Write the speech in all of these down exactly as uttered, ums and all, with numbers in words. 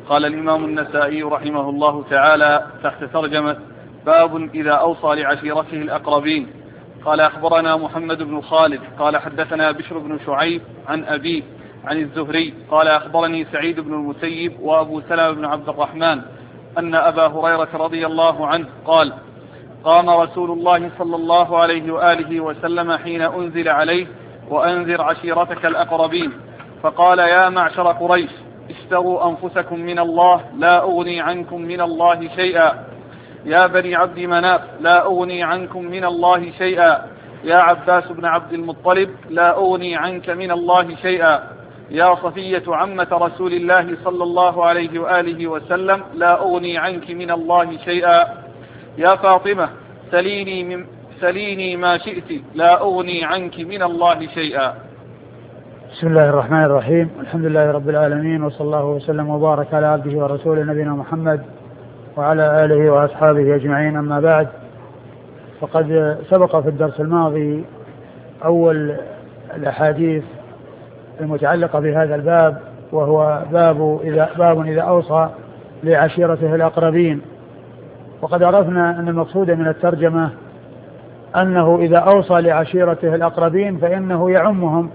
قال الإمام النسائي رحمه الله تعالى تحت ترجمة باب إذا أوصى لعشيرته الأقربين. قال أخبرنا محمد بن خالد قال حدثنا بشر بن شعيب عن أبيه عن الزهري قال أخبرني سعيد بن المسيب وأبو سلمة بن عبد الرحمن أن أبا هريرة رضي الله عنه قال قام رسول الله صلى الله عليه وآله وسلم حين أنزل عليه وأنذر عشيرتك الأقربين فقال يا معشر قريش اشتروا أنفسكم من الله لا أغني عنكم من الله شيئا، يا بني عبد مناف لا أغني عنكم من الله شيئا، يا عباس بن عبد المطلب لا أغني عنك من الله شيئا، يا صفية عمة رسول الله صلى الله عليه وآله وسلم لا أغني عنك من الله شيئا، يا فاطمة سليني, من سليني ما شئت لا أغني عنك من الله شيئا. بسم الله الرحمن الرحيم، الحمد لله رب العالمين، وصلى الله وسلم وبارك على عبده ورسوله نبينا محمد وعلى آله وأصحابه أجمعين. أما بعد، فقد سبق في الدرس الماضي أول الأحاديث المتعلقة بهذا الباب، وهو باب إذا, باب إذا أوصى لعشيرته الأقربين. وقد عرفنا أن المقصود من الترجمة أنه إذا أوصى لعشيرته الأقربين فإنه يعمهم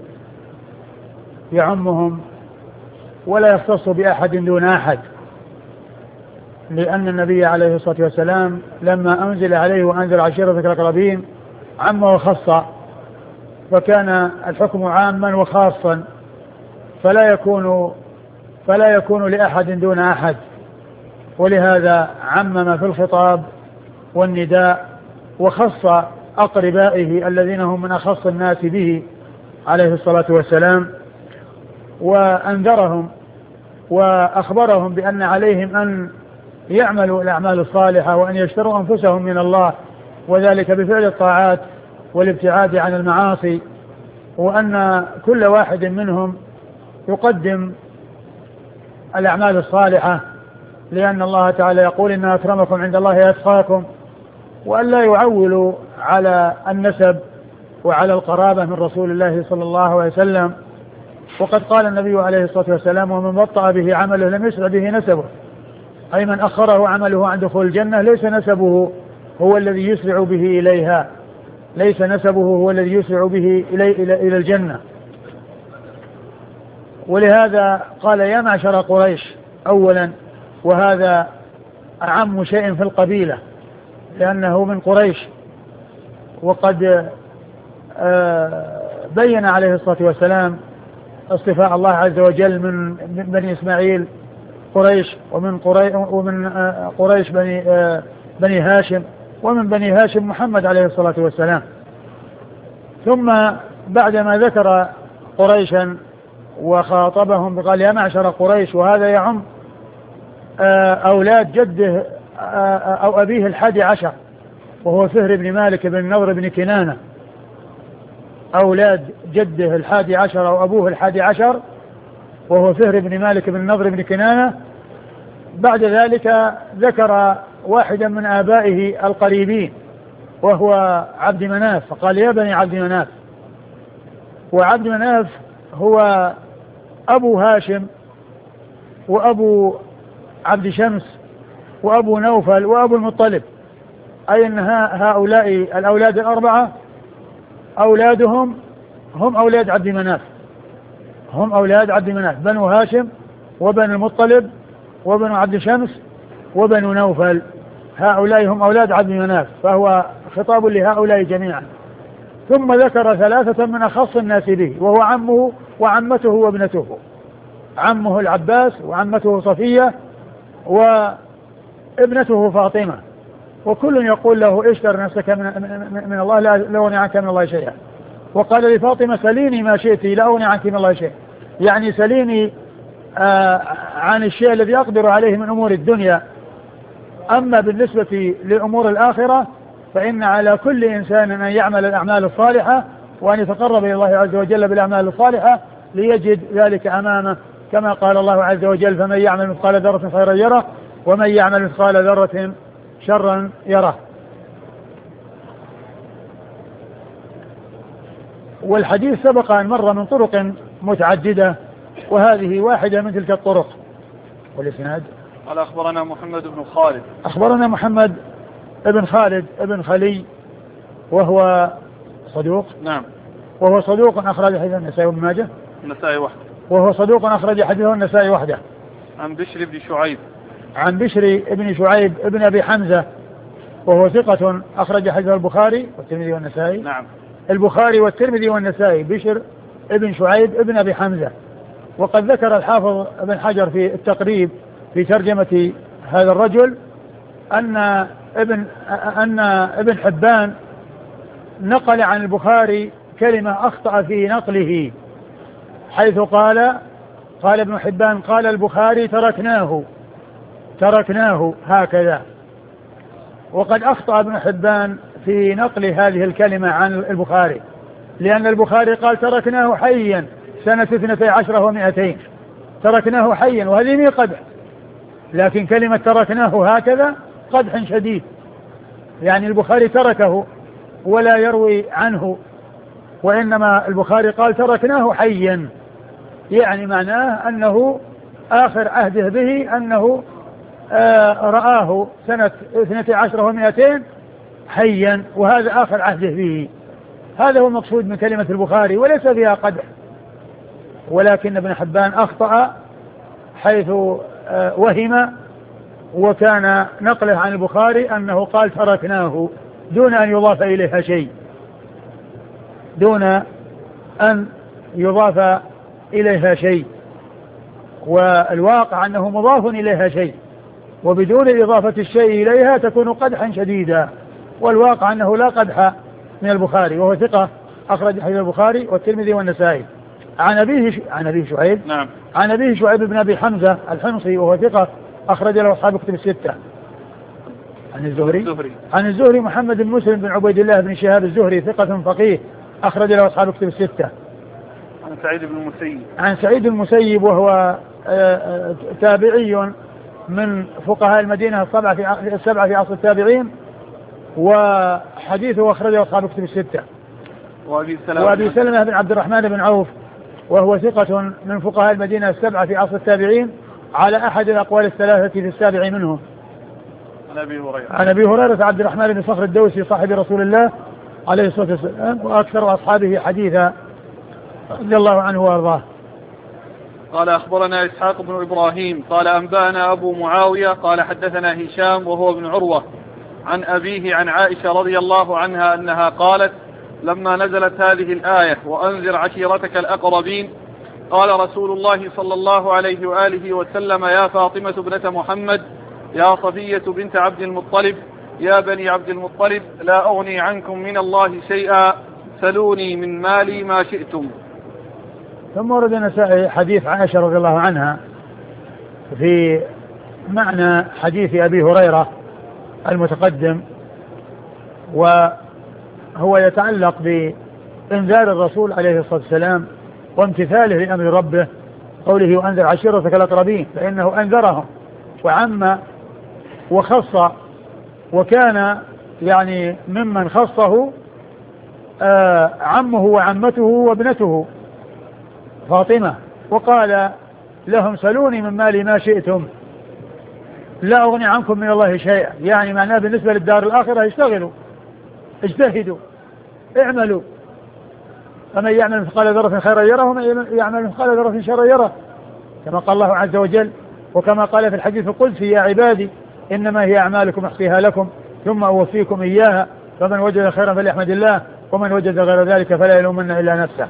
يعمهم ولا يختص بأحد دون أحد، لأن النبي عليه الصلاة والسلام لما أنزل عليه وأنزل عشيرتك الأقربين عم وخص، فكان الحكم عاما وخاصا، فلا يكون فلا يكون لأحد دون أحد، ولهذا عمم في الخطاب والنداء وخص أقربائه الذين هم من أخص الناس به عليه الصلاة والسلام، وأنذرهم وأخبرهم بأن عليهم أن يعملوا الأعمال الصالحة وأن يشتروا أنفسهم من الله، وذلك بفعل الطاعات والابتعاد عن المعاصي، وأن كل واحد منهم يقدم الأعمال الصالحة، لأن الله تعالى يقول إن أكرمكم عند الله أتقاكم، وأن لا يعولوا على النسب وعلى القرابة من رسول الله صلى الله عليه وسلم. وقد قال النبي عليه الصلاة والسلام ومن بطأ به عمله لم يسرع به نسبه، أي من أخره عمله عن دخول الجنة ليس نسبه هو الذي يسرع به إليها، ليس نسبه هو الذي يسرع به إلي إلى, إلى الجنة. ولهذا قال يا معشر قريش أولا، وهذا أعم شيء في القبيلة لأنه من قريش. وقد بين عليه الصلاة والسلام اصطفاء الله عز وجل من بني إسماعيل قريش، ومن قريش, ومن قريش بني, بني هاشم، ومن بني هاشم محمد عليه الصلاة والسلام. ثم بعدما ذكر قريشا وخاطبهم قال يا معشر قريش، وهذا يعم أولاد جده أو أبيه الحادي عشر وهو فهر بن مالك بن نضر بن كنانة، أولاد جده الحادي عشر أو أبوه الحادي عشر وهو فهر بن مالك بن نضر بن كنانة. بعد ذلك ذكر واحدا من آبائه القريبين وهو عبد مناف، فقال يا بني عبد مناف. وعبد مناف هو أبو هاشم وأبو عبد شمس وأبو نوفل وأبو المطلب، أي أن هؤلاء الأولاد الأربعة أولادهم هم أولاد عبد مناف، هم أولاد عبد مناف، بنو هاشم وبنو المطلب وبنو عبد شمس وبنو نوفل، هؤلاء هم أولاد عبد مناف، فهو خطاب لهؤلاء جميعا. ثم ذكر ثلاثة من أخص الناس به، وهو عمه وعمته وابنته، عمه العباس وعمته صفية وابنته فاطمة، وكل يقول له اشتر نفسك من, من الله لا أغني عنك من الله شيئا. وقال لفاطمة سليني ما شئت لا أغني عنك من الله شيئا، يعني سليني آه عن الشيء الذي أقدر عليه من أمور الدنيا، أما بالنسبة لأمور الآخرة فإن على كل إنسان أن يعمل الأعمال الصالحة وأن يتقرب إلى الله عز وجل بالأعمال الصالحة ليجد ذلك أمامه، كما قال الله عز وجل فمن يعمل مثقال ذرة خيرا يره ومن يعمل مثقال ذرة شرا يره. والحديث سبق أن مر من طرق متعددة، وهذه واحدة من تلك الطرق. والإسناد. قال أخبرنا محمد بن خالد. أخبرنا محمد ابن خالد ابن خلي وهو صدوق. نعم. وهو صدوق أخرج حديث النسائي وابن ماجه. النسائي وحده. وهو صدوق أخرج حديثه النسائي وحده. عن بشر بن شعيب. عن بشر بن شعيب ابن أبي حمزة وهو ثقة أخرج حديثه البخاري والترمذي والنسائي. نعم. البخاري والترمذي والنسائي بشر ابن شعيب ابن أبي حمزة. وقد ذكر الحافظ ابن حجر في التقريب في ترجمة هذا الرجل أن ابن أن ابن حبان نقل عن البخاري كلمة أخطأ في نقله، حيث قال قال ابن حبان قال البخاري تركناه تركناه هكذا. وقد أخطأ ابن حبان في نقل هذه الكلمة عن البخاري، لأن البخاري قال تركناه حيا سنة اثنتي عشرة ومئتين، تركناه حيا، وهذه مي قدح، لكن كلمة تركناه هكذا قدح شديد، يعني البخاري تركه ولا يروي عنه، وإنما البخاري قال تركناه حيا، يعني معناه أنه آخر عهده به أنه آه رآه سنة اثنتي عشرة ومئتين حيا، وهذا آخر عهده به. هذا هو المقصود من كلمة البخاري، وليس فيها قدح، ولكن ابن حبان أخطأ حيث آه وهم، وكان نقله عن البخاري أنه قال تركناه دون أن يضاف إليها شيء، دون أن يضاف إليها شيء، والواقع أنه مضاف إليها شيء، وبدون إضافة الشيء إليها تكون قدحا شديدا، والواقع أنه لا قدح من البخاري، وهو ثقة أخرج حديث البخاري والترمذي والنسائي. عن أبيه ش... عن أبيه شعيب. نعم. عن أبيه شعيب بن أبي حمزة الحمصي وهو ثقة أخرج له أصحاب كتب الستة. عن الزهري. الزهري. عن الزهري محمد بن مسلم بن عبيد الله بن شهاب الزهري ثقة فقيه أخرج له أصحاب كتب الستة. عن سعيد بن المسيب. عن سعيد المسيب وهو تابعي من فقهاء المدينة السبعة في السبعة في عصر التابعين، وحديثه أخرجه أصحاب كتب الستة. وأبي سلمة. وأبي سلمة بن عبد الرحمن بن عوف وهو ثقة من فقهاء المدينة السبعة في عصر التابعين على أحد الأقوال الثلاثة في السابع منهم. عن أبي هريرة. عن أبي هريرة عبد الرحمن بن صخر الدوسي صاحب رسول الله عليه الصلاة والسلام وأكثر أصحابه حديثا رضي الله عنه وأرضاه. قال أخبرنا إسحاق بن إبراهيم قال أنبأنا أبو معاوية قال حدثنا هشام وهو ابن عروة عن أبيه عن عائشة رضي الله عنها أنها قالت لما نزلت هذه الآية وأنذر عشيرتك الأقربين قال رسول الله صلى الله عليه وآله وسلم يا فاطمة ابنة محمد يا صفية بنت عبد المطلب يا بني عبد المطلب لا أغني عنكم من الله شيئا سلوني من مالي ما شئتم. ثم ورد النسائي حديث عائشة رضي الله عنها في معنى حديث أبي هريرة المتقدم، وهو يتعلق بإنذار الرسول عليه الصلاة والسلام وامتثاله لأمر ربه، قوله وأنذر عشيرتك الأقربين، فإنه أنذرهم وعم وخص، وكان يعني ممن خصه آه عمه وعمته وابنته فاطمة، وقال لهم سلوني من مالي ما شئتم لا أغني عنكم من الله شيئا، يعني معناه بالنسبة للدار الآخرة اشتغلوا اجتهدوا اعملوا، فمن يعمل مثقال ذرة خيرا يره ومن يعمل مثقال ذرة شرا يره، كما قال الله عز وجل، وكما قال في الحديث القدسي يا عبادي إنما هي أعمالكم أحصيها لكم ثم أوفيكم إياها فمن وجد خيرا فليحمد الله ومن وجد غير ذلك فلا يلومن إلا نفسه.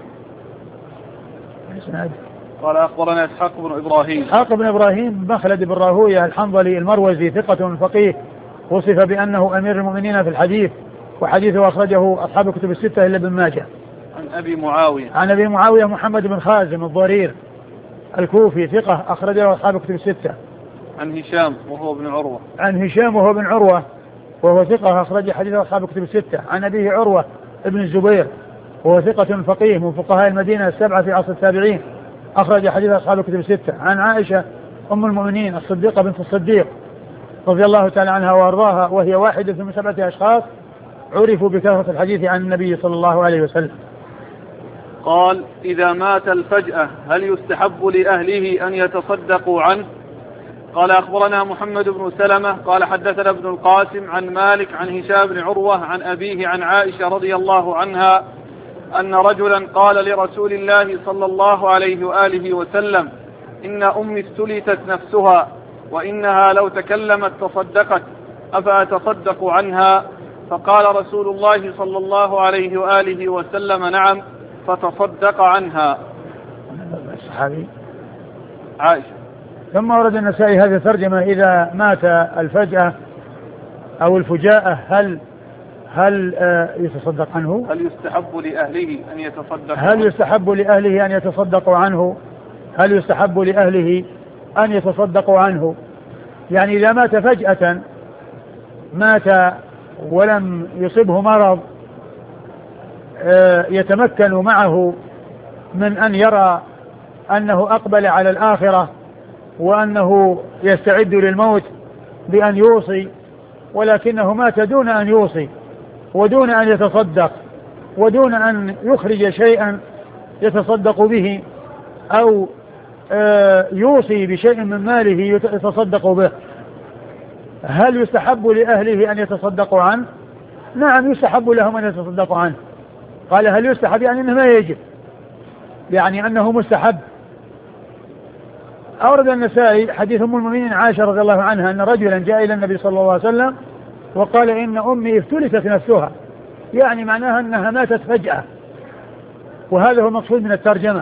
قال أخبرنا إسحاق بن إبراهيم. إسحاق بن إبراهيم مخلد بن راهويه الحنظلي المروزي ثقة فقيه وصف بأنه أمير المؤمنين في الحديث، وحديثه أخرجه أصحاب كتب الستة إلا ابن ماجه. عن أبي معاوية. عن أبي معاوية محمد بن خازم الضرير الكوفي ثقة أخرجه أصحاب كتب الستة. عن هشام وهو ابن عروة. عن هشام وهو ابن عروة وهو ثقة أخرج حديث أصحاب كتب الستة. عن أبيه عروة ابن الزبير وهو ثقة فقيه من فقهاء المدينة السبعة في عصر التابعين أخرج حديث أصحاب كتب الستة. عن عائشة أم المؤمنين الصديقة بنت الصديق رضي الله تعالى عنها وأرضاها، وهي واحدة من سبعة أشخاص عرفوا بكثرة الحديث عن النبي صلى الله عليه وسلم. قال إذا مات الفجأة هل يستحب لأهله أن يتصدقوا عنه؟ قال أخبرنا محمد بن سلمة قال حدثنا ابن القاسم عن مالك عن هشام بن عروة عن أبيه عن عائشة رضي الله عنها أن رجلا قال لرسول الله صلى الله عليه وآله وسلم إن أمي استلتت نفسها وإنها لو تكلمت تصدقت أفأتصدق عنها؟ فقال رسول الله صلى الله عليه وآله وسلم نعم فتصدق عنها. الصحابي عائشة. ثم ورد النسائي هذه الترجمة: إذا مات الفجأة أو الفجاءة هل هل يتصدق عنه؟ هل يستحب لأهله أن يتصدقوا هل يستحب لأهله أن يتصدقوا عنه؟ هل يستحب لأهله أن يتصدقوا عنه؟ يعني إذا مات فجأة، مات ولم يصبه مرض يتمكن معه من أن يرى أنه أقبل على الآخرة وأنه يستعد للموت بأن يوصي، ولكنه مات دون أن يوصي ودون أن يتصدق ودون أن يخرج شيئا يتصدق به أو يوصي بشيء من ماله يتصدق به، هل يستحب لأهله أن يتصدقوا عنه؟ نعم يستحب لهم أن يتصدقوا عنه. قال هل يستحب؟ يعني أنه ما يجب، يعني أنه مستحب. أورد النسائي حديث أم المؤمنين عائشة رضي الله عنها أن رجلا جاء إلى النبي صلى الله عليه وسلم وقال إن أمي افتلتت نفسها، يعني معناها أنها ماتت فجأة، وهذا هو المقصود من الترجمة،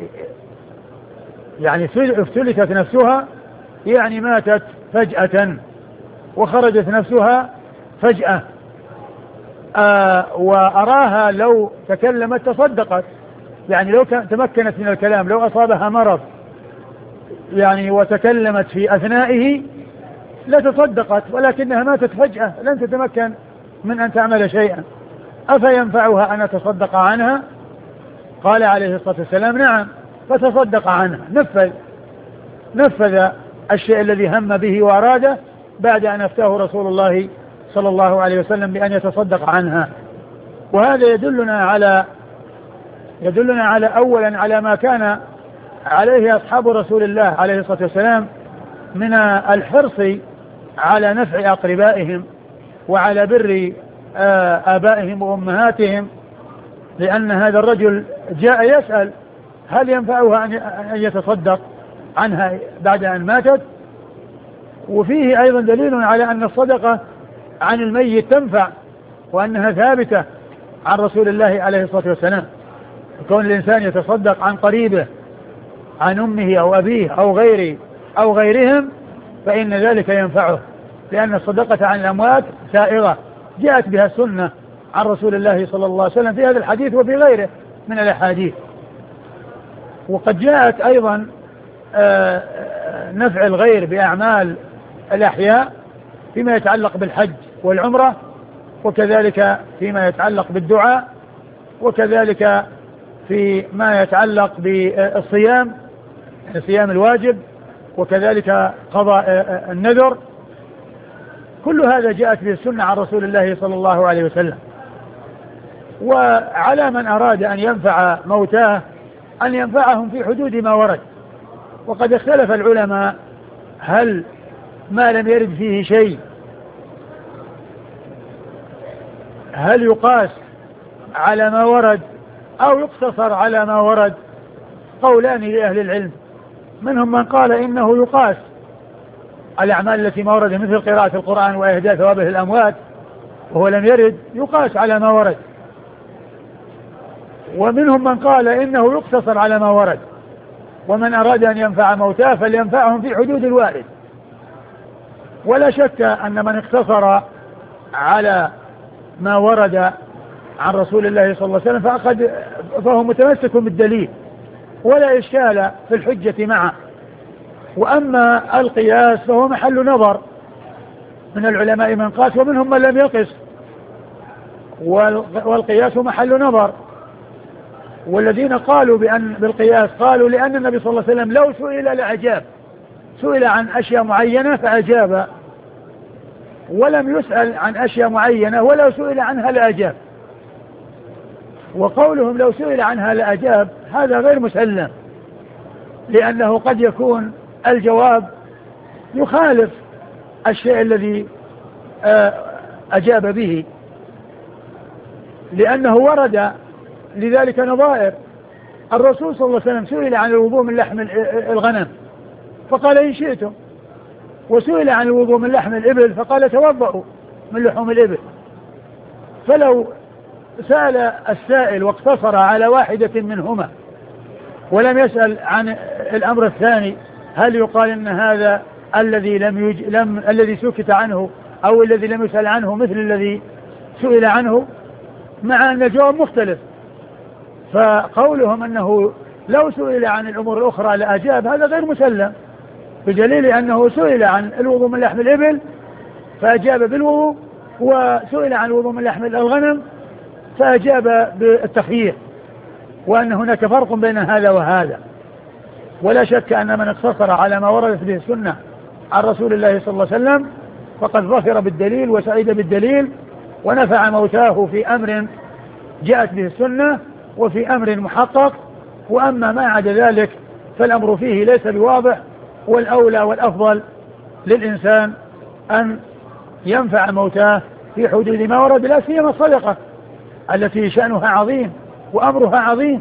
يعني افتلتت نفسها يعني ماتت فجأة وخرجت نفسها فجأة. آه وأراها لو تكلمت تصدقت، يعني لو تمكنت من الكلام، لو أصابها مرض يعني وتكلمت في أثنائه لتصدقت، ولكنها ماتت فجأة لن تتمكن من أن تعمل شيئا، أفينفعها أن أتصدق عنها؟ قال عليه الصلاة والسلام نعم، فتصدق عنها، نفذ نفذ الشيء الذي هم به وأراده بعد أن أفتاه رسول الله صلى الله عليه وسلم بأن يتصدق عنها. وهذا يدلنا على يدلنا على أولا على ما كان عليه أصحاب رسول الله عليه الصلاة والسلام من الحرص على نفع أقربائهم وعلى بر آبائهم وأمهاتهم، لأن هذا الرجل جاء يسأل هل ينفعها أن يتصدق عنها بعد أن ماتت. وفيه أيضا دليل على أن الصدقة عن الميت تنفع وأنها ثابتة عن رسول الله عليه الصلاة والسلام. كون الإنسان يتصدق عن قريبه، عن أمه أو أبيه أو غيره أو غيرهم، فإن ذلك ينفعه، لأن الصدقة عن الأموات سائغة جاءت بها السنة عن رسول الله صلى الله عليه وسلم في هذا الحديث وفي غيره من الأحاديث. وقد جاءت أيضا نفع الغير بأعمال الأحياء فيما يتعلق بالحج والعمرة، وكذلك فيما يتعلق بالدعاء، وكذلك فيما يتعلق بالصيام، الصيام الواجب، وكذلك قضاء النذر. كل هذا جاءت به السنة عن رسول الله صلى الله عليه وسلم. وعلى من أراد أن ينفع موتاه أن ينفعهم في حدود ما ورد. وقد اختلف العلماء هل ما لم يرد فيه شيء هل يقاس على ما ورد أو يقتصر على ما ورد؟ قولان لأهل العلم، منهم من قال إنه يقاس الأعمال التي ما ورد مثل قراءة القرآن وإهداء ثوابه الأموات وهو لم يرد، يقاس على ما ورد. ومنهم من قال إنه يقتصر على ما ورد، ومن أراد أن ينفع موتاه فلينفعهم في حدود الوارد. ولا شك أن من اقتصر على ما ورد عن رسول الله صلى الله عليه وسلم فقد فهو متمسك بالدليل ولا إشكال في الحجة معه. وأما القياس فهو محل نظر، من العلماء من قاس ومنهم من لم يقس، والقياس محل نظر. والذين قالوا بأن بالقياس قالوا لأن النبي صلى الله عليه وسلم لو سئل لأجاب، سئل عن أشياء معينة فأجاب، ولم يسأل عن أشياء معينة ولو سئل عنها لأجاب. وقولهم لو سئل عنها لأجاب هذا غير مسلم، لأنه قد يكون الجواب يخالف الشيء الذي أجاب به، لأنه ورد لذلك نظائر. الرسول صلى الله عليه وسلم سئل عن الوضوء من لحم الغنم فقال إن شئتم، وسئل عن الوضوء من لحم الإبل فقال توضؤوا من لحوم الإبل. فلو سأل السائل واقتصر على واحدة منهما ولم يسأل عن الأمر الثاني، هل يقال إن هذا الذي لم يج... لم الذي سكت عنه أو الذي لم يسأل عنه مثل الذي سئل عنه؟ مع أن الجواب مختلف. فقولهم أنه لو سئل عن الأمور الأخرى لأجاب هذا غير مسلم، بدليل أنه سئل عن الوضوء من لحم الإبل فأجاب بالوضوء، وسئل عن الوضوء من لحم الغنم فأجاب بالتخيير، وأن هناك فرق بين هذا وهذا. ولا شك أن من اقتصر على ما وردت به السنة عن رسول الله صلى الله عليه وسلم فقد ظفر بالدليل وسعيد بالدليل ونفع موتاه في أمر جاءت به السنة وفي أمر محقق. وأما ما عدا ذلك فالأمر فيه ليس بواضح، والأولى والأفضل للإنسان أن ينفع موتاه في حدود ما ورد، لا سيما الصدقة التي شأنها عظيم وأمرها عظيم،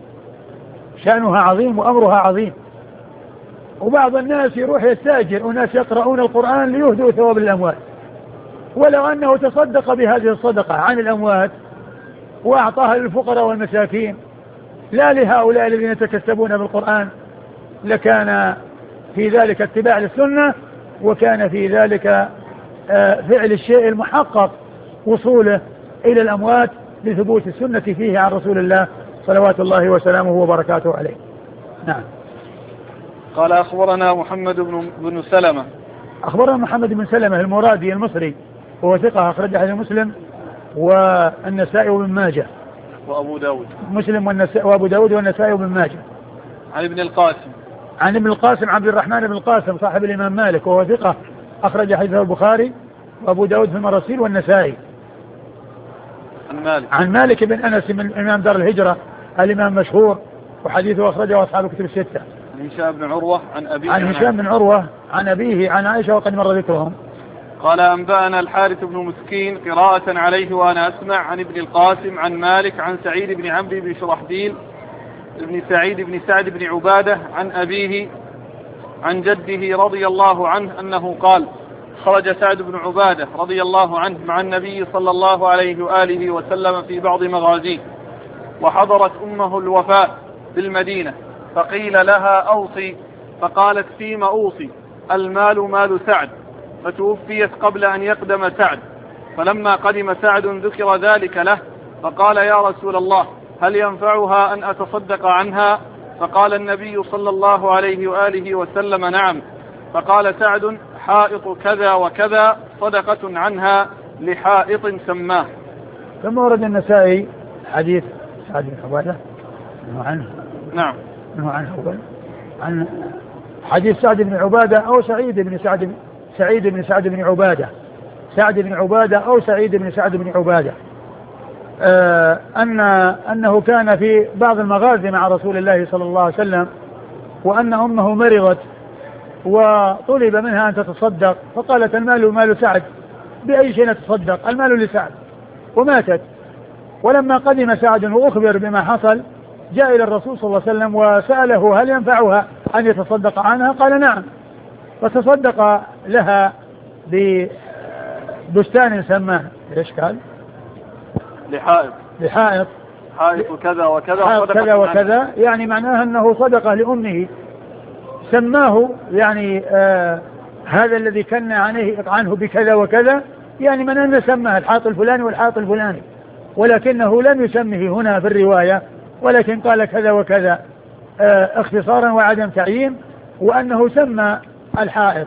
شأنها عظيم وأمرها عظيم. وبعض الناس يروح يستأجر وناس يقرؤون القرآن ليهدوا ثواب الأموات، ولو أنه تصدق بهذه الصدقة عن الأموات وأعطاها للفقراء والمساكين لا لهؤلاء الذين يتكسبون بالقرآن لكان في ذلك اتباع للسنة، وكان في ذلك فعل الشيء المحقق وصوله إلى الأموات لثبوت السنة فيه عن رسول الله صلوات الله وسلامه وبركاته عليه. نعم. قال أخبرنا محمد بن سلمة. أخبرنا محمد بن سلمة المرادي المصري وهو ثقة أخرج حديث مسلم والنسائي وابن ماجه وأبو داود. مسلم والنسائي وأبو داود والنسائي وابن ماجه. عن ابن القاسم. عن ابن القاسم عبد الرحمن بن القاسم صاحب الإمام مالك وهو ثقة أخرج حديثه البخاري وأبو داود في المراسيل والنسائي. عن مالك. عن مالك بن أنس من إمام دار الهجرة الإمام مشهور وحديثه أخرجه أصحاب الكتب الستة. عن هشام بن عروة عن أبيه. عن هشام بن عروة عن أبيه عن عائشة وقد مر ذكرهم. قال أنبأنا الحارث بن مسكين قراءة عليه وأنا أسمع عن ابن القاسم عن مالك عن سعيد بن عمرو بن شرحبيل بن سعيد بن سعد بن عبادة عن أبيه عن جده رضي الله عنه أنه قال خرج سعد بن عبادة رضي الله عنه مع النبي صلى الله عليه وآله وسلم في بعض مغازيه، وحضرت أمه الوفاة بالمدينة، فقيل لها أوصي، فقالت فيما أوصي؟ المال مال سعد، فتوفيت قبل أن يقدم سعد. فلما قدم سعد ذكر ذلك له، فقال يا رسول الله هل ينفعها أن أتصدق عنها؟ فقال النبي صلى الله عليه وآله وسلم نعم. فقال سعد حائط كذا وكذا صدقة عنها لحائط سماه. ثم ورد النسائي حديث سعد بن عبادة عنه. نعم. عنه عن حديث سعد بن عبادة أو سعيد بن سعد سعيد بن سعد بن عبادة سعد بن عبادة أو سعيد بن سعد بن عبادة آه أن أنه كان في بعض المغازي مع رسول الله صلى الله عليه وسلم، وأن أمه مرضت وطلب منها أن تتصدق، فقالت المال مال سعد، بأي شيء نتصدق؟ المال لسعد، وماتت. ولما قدم سعد وأخبر بما حصل جاء إلى الرسول صلى الله عليه وسلم وسأله هل ينفعها أن يتصدق عنها؟ قال نعم. فتصدق لها ببستان سماه إيش قال؟ لحائط لحائط حائط كذا وكذا حائط كذا وكذا، يعني معناها أنه صدقة لأمه سماه، يعني آه هذا الذي كان عنه, عنه بكذا وكذا، يعني من أن سماه الحائط الفلاني والحائط الفلاني، ولكنه لم يسمه هنا في الرواية، ولكن قال كذا وكذا آه اختصارا وعدم تعيين، وأنه سمى الحائط.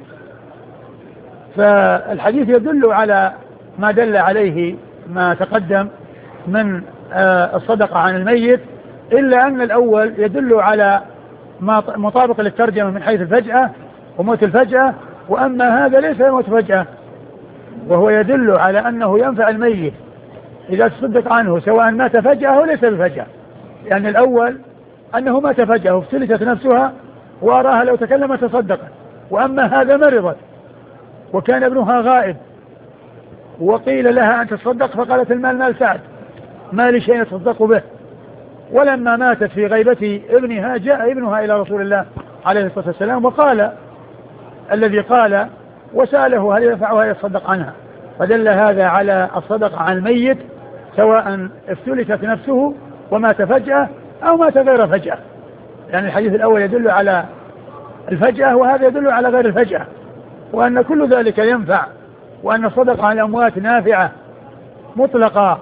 فالحديث يدل على ما دل عليه ما تقدم من آه الصدقة عن الميت، إلا أن الأول يدل على مطابق للترجمة من حيث الفجأة وموت الفجأة، وأما هذا ليس موت فجأة، وهو يدل على أنه ينفع الميت إذا تصدق عنه سواء مات فجأة أو ليس بفجأة، لأن الأول أنه مات فجأة وفتلتت نفسها وأراها لو تكلم تصدقت، وأما هذا مرضت وكان ابنها غائب وقيل لها أن تصدق فقالت المال مال سعد ما لي شيء يتصدق به. ولما ماتت في غيبة ابنها جاء ابنها إلى رسول الله عليه الصلاة والسلام وقال الذي قال وسأله هل ينفعها يتصدق عنها. فدل هذا على الصدقة عن الميت سواء افتلتت نفسه ومات فجأة أو مات غير فجأة. يعني الحديث الأول يدل على الفجأة وهذا يدل على غير الفجأة وأن كل ذلك ينفع وأن الصدقة عن الأموات نافعة مطلقة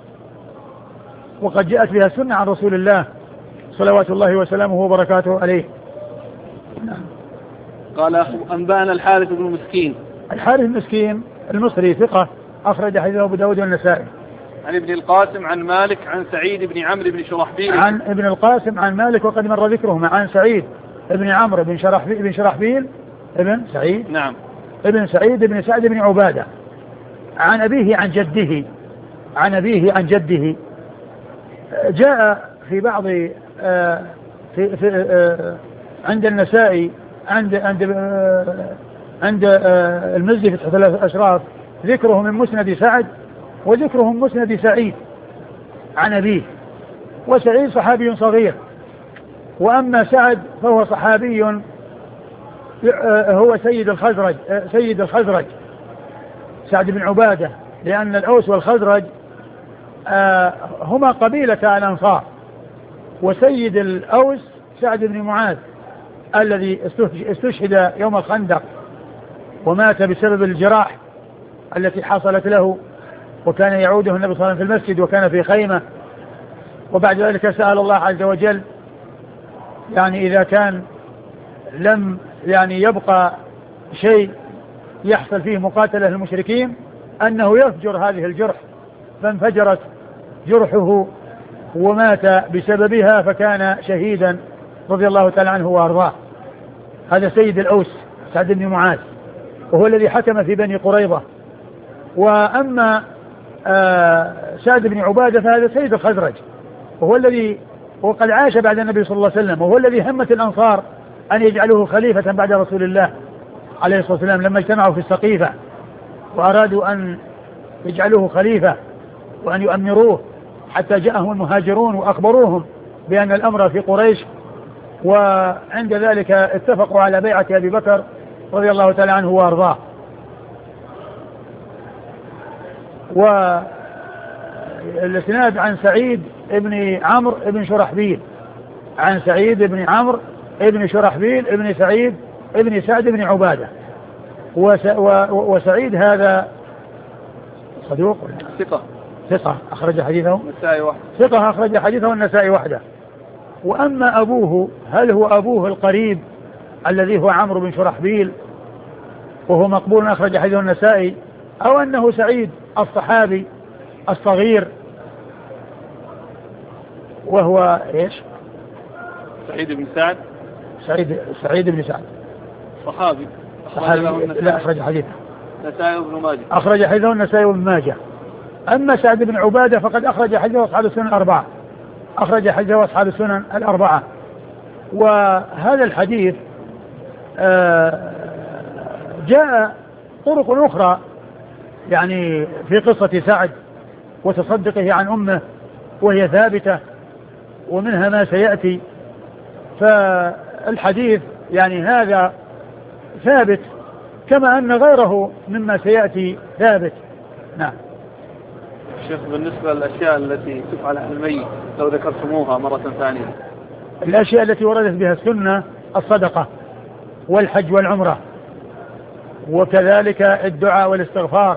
وقد جاءت بها السنة عن رسول الله صلوات الله وسلامه وبركاته عليه. قال أنبأنا الحارث بن مسكين. الحارث المسكين المصري ثقة أخرج حديثه أبو داود والنسائي. عن ابن القاسم عن مالك عن سعيد بن عمرو بن شرحبيل. عن ابن القاسم عن مالك وقد مر ذكرهما. عن سعيد بن عمرو بن شرحبيل بن شرحبيل ابن سعيد نعم ابن سعيد بن سعد بن عبادة عن أبيه عن جده عن أبيه عن جده. جاء في بعض آه في, في آه عند النسائي عند عند آه عند آه المزي في فتحة الأشراف ذكره من مسند سعد وذكره من مسند سعيد عن أبيه. وسعيد صحابي صغير وأما سعد فهو صحابي آه هو سيد الخزرج آه سيد الخزرج سعد بن عبادة لأن الأوس والخزرج آه هما قبيلة الأنصار وسيد الأوس سعد بن معاذ الذي استشهد يوم الخندق ومات بسبب الجراح التي حصلت له وكان يعوده النبي صلى الله عليه وسلم في المسجد وكان في خيمة وبعد ذلك سأل الله عز وجل يعني إذا كان لم يعني يبقى شيء يحصل فيه مقاتلة للمشركين أنه يفجر هذه الجرح فانفجرت جرحه ومات بسببها فكان شهيدا رضي الله تعالى عنه وارضاه. هذا سيد الأوس سعد بن معاذ وهو الذي حكم في بني قريظة. وأما آه سعد بن عبادة فهذا سيد الخزرج وهو الذي وقد عاش بعد النبي صلى الله عليه وسلم وهو الذي همت الأنصار أن يجعلوه خليفة بعد رسول الله عليه الصلاة والسلام لما اجتمعوا في السقيفة وأرادوا أن يجعلوه خليفة وأن يؤمروه حتى جاءهم المهاجرون وأخبروهم بأن الأمر في قريش وعند ذلك اتفقوا على بيعة أبي بكر رضي الله تعالى عنه وأرضاه. والاسناد عن سعيد ابن عمرو ابن شرحبيل عن سعيد ابن عمرو ابن شرحبيل ابن سعيد ابن سعد بن عبادة وسعيد هذا صدوق ثقة ثقة أخرج حديثه النسائي وحده ثقة أخرج حديثه النسائي وحده. وأما أبوه هل هو أبوه القريب الذي هو عمرو بن شرحبيل وهو مقبول أخرج حديثه النسائي أو أنه سعيد الصحابي الصغير وهو إيش سعيد بن سعد سعيد سعيد بن سعد صحابي صحابي لا أخرج حديثه النسائي وابن ماجه أخرج حديثه النسائي وابن ماجه. أما سعد بن عبادة فقد أخرج حديثه أصحاب السنن الأربعة أخرج حديثه أصحاب السنن الأربعة. وهذا الحديث جاء طرق أخرى يعني في قصة سعد وتصدقه عن أمه وهي ثابتة ومنها ما سيأتي. فالحديث يعني هذا ثابت كما أن غيره مما سيأتي ثابت. نعم. شيخ بالنسبة للأشياء التي تفعل على الميت لو ذكرتموها مرة ثانية. الأشياء التي وردت بها السنة الصدقة والحج والعمرة وكذلك الدعاء والاستغفار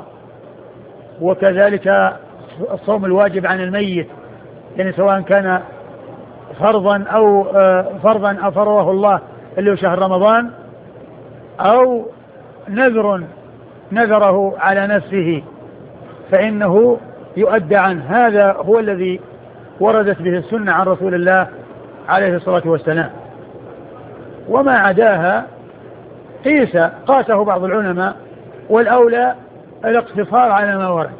وكذلك الصوم الواجب عن الميت يعني سواء كان فرضا أو فرضا أفرضه الله اللي هو شهر رمضان أو نذر نذره على نفسه فإنه يؤدى عنه. هذا هو الذي وردت به السنة عن رسول الله عليه الصلاة والسلام. وما عداها قيس قاسه بعض العلماء والأولى الاقتصار على ما ورد.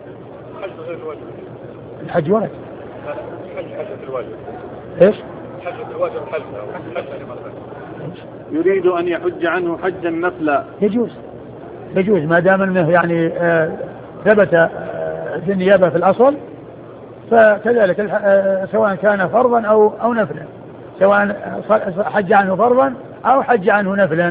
الحج ورد حج حجة الواجب ايش؟ حجة الواجب حج يريد أن يحج عنه حجا نفلا يجوز يجوز ما دام أنه يعني آه ثبت آه النيابة في الأصل، فكذلك آه سواء كان فرضا أو, أو نفلا، سواء حج عنه فرضا أو حج عنه نفلا.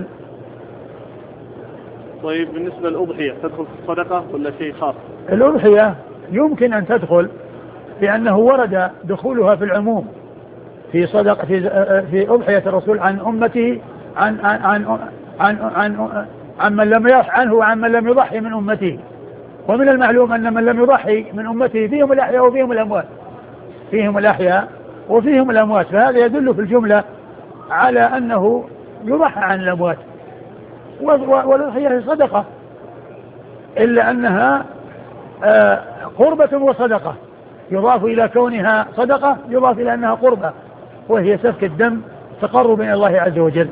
طيب بالنسبة للأضحية تدخل في الصدقة ولا شيء خاص؟ الأضحية يمكن أن تدخل لأنه ورد دخولها في العموم في صدق في في أضحية الرسول عن أمته عن عن عن عن, عن, عن من لم يضح عنه وعن من لم يضحي من أمته. ومن المعلوم أن من لم يضحي من أمته فيهم الأحياء وفيهم الأموات فيهم الأحياء وفيهم الأموات، فهذا يدل في الجملة على أنه يضحى عن الأموات. والأضحية صدقة إلا أنها قربة وصدقة، يضاف إلى كونها صدقة يضاف إلى أنها قربة، وهي سفك الدم تقرب من الله عز وجل.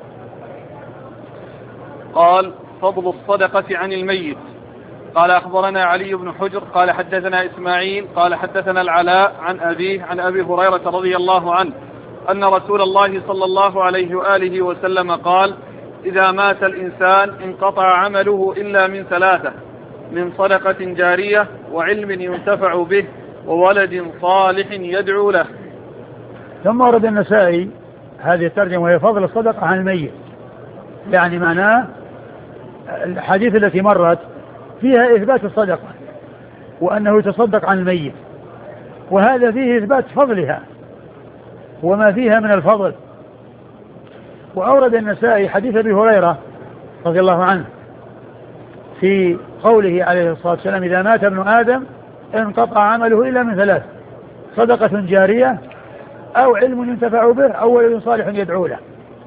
قال فضل الصدقة عن الميت. قال أخبرنا علي بن حجر قال حدثنا إسماعيل قال حدثنا العلاء عن أبيه عن أبي هريرة رضي الله عنه أن رسول الله صلى الله عليه وآله وسلم قال إذا مات الإنسان انقطع عمله إلا من ثلاثة: من صدقة جارية وعلم ينتفع به وولد صالح يدعو له. ثم ورد النسائي هذه الترجمة وهي فضل الصدقة عن الميت، يعني معناه الحديث التي مرت فيها إثبات الصدقة وأنه يتصدق عن الميت، وهذا فيه إثبات فضلها وما فيها من الفضل. وأورد النسائي حديث أبي هريرة رضي الله عنه في قوله عليه الصلاة والسلام إذا مات ابن آدم انقطع عمله إلا من ثلاث: صدقة جارية أو علم ينتفع به أو ولد صالح يدعو له.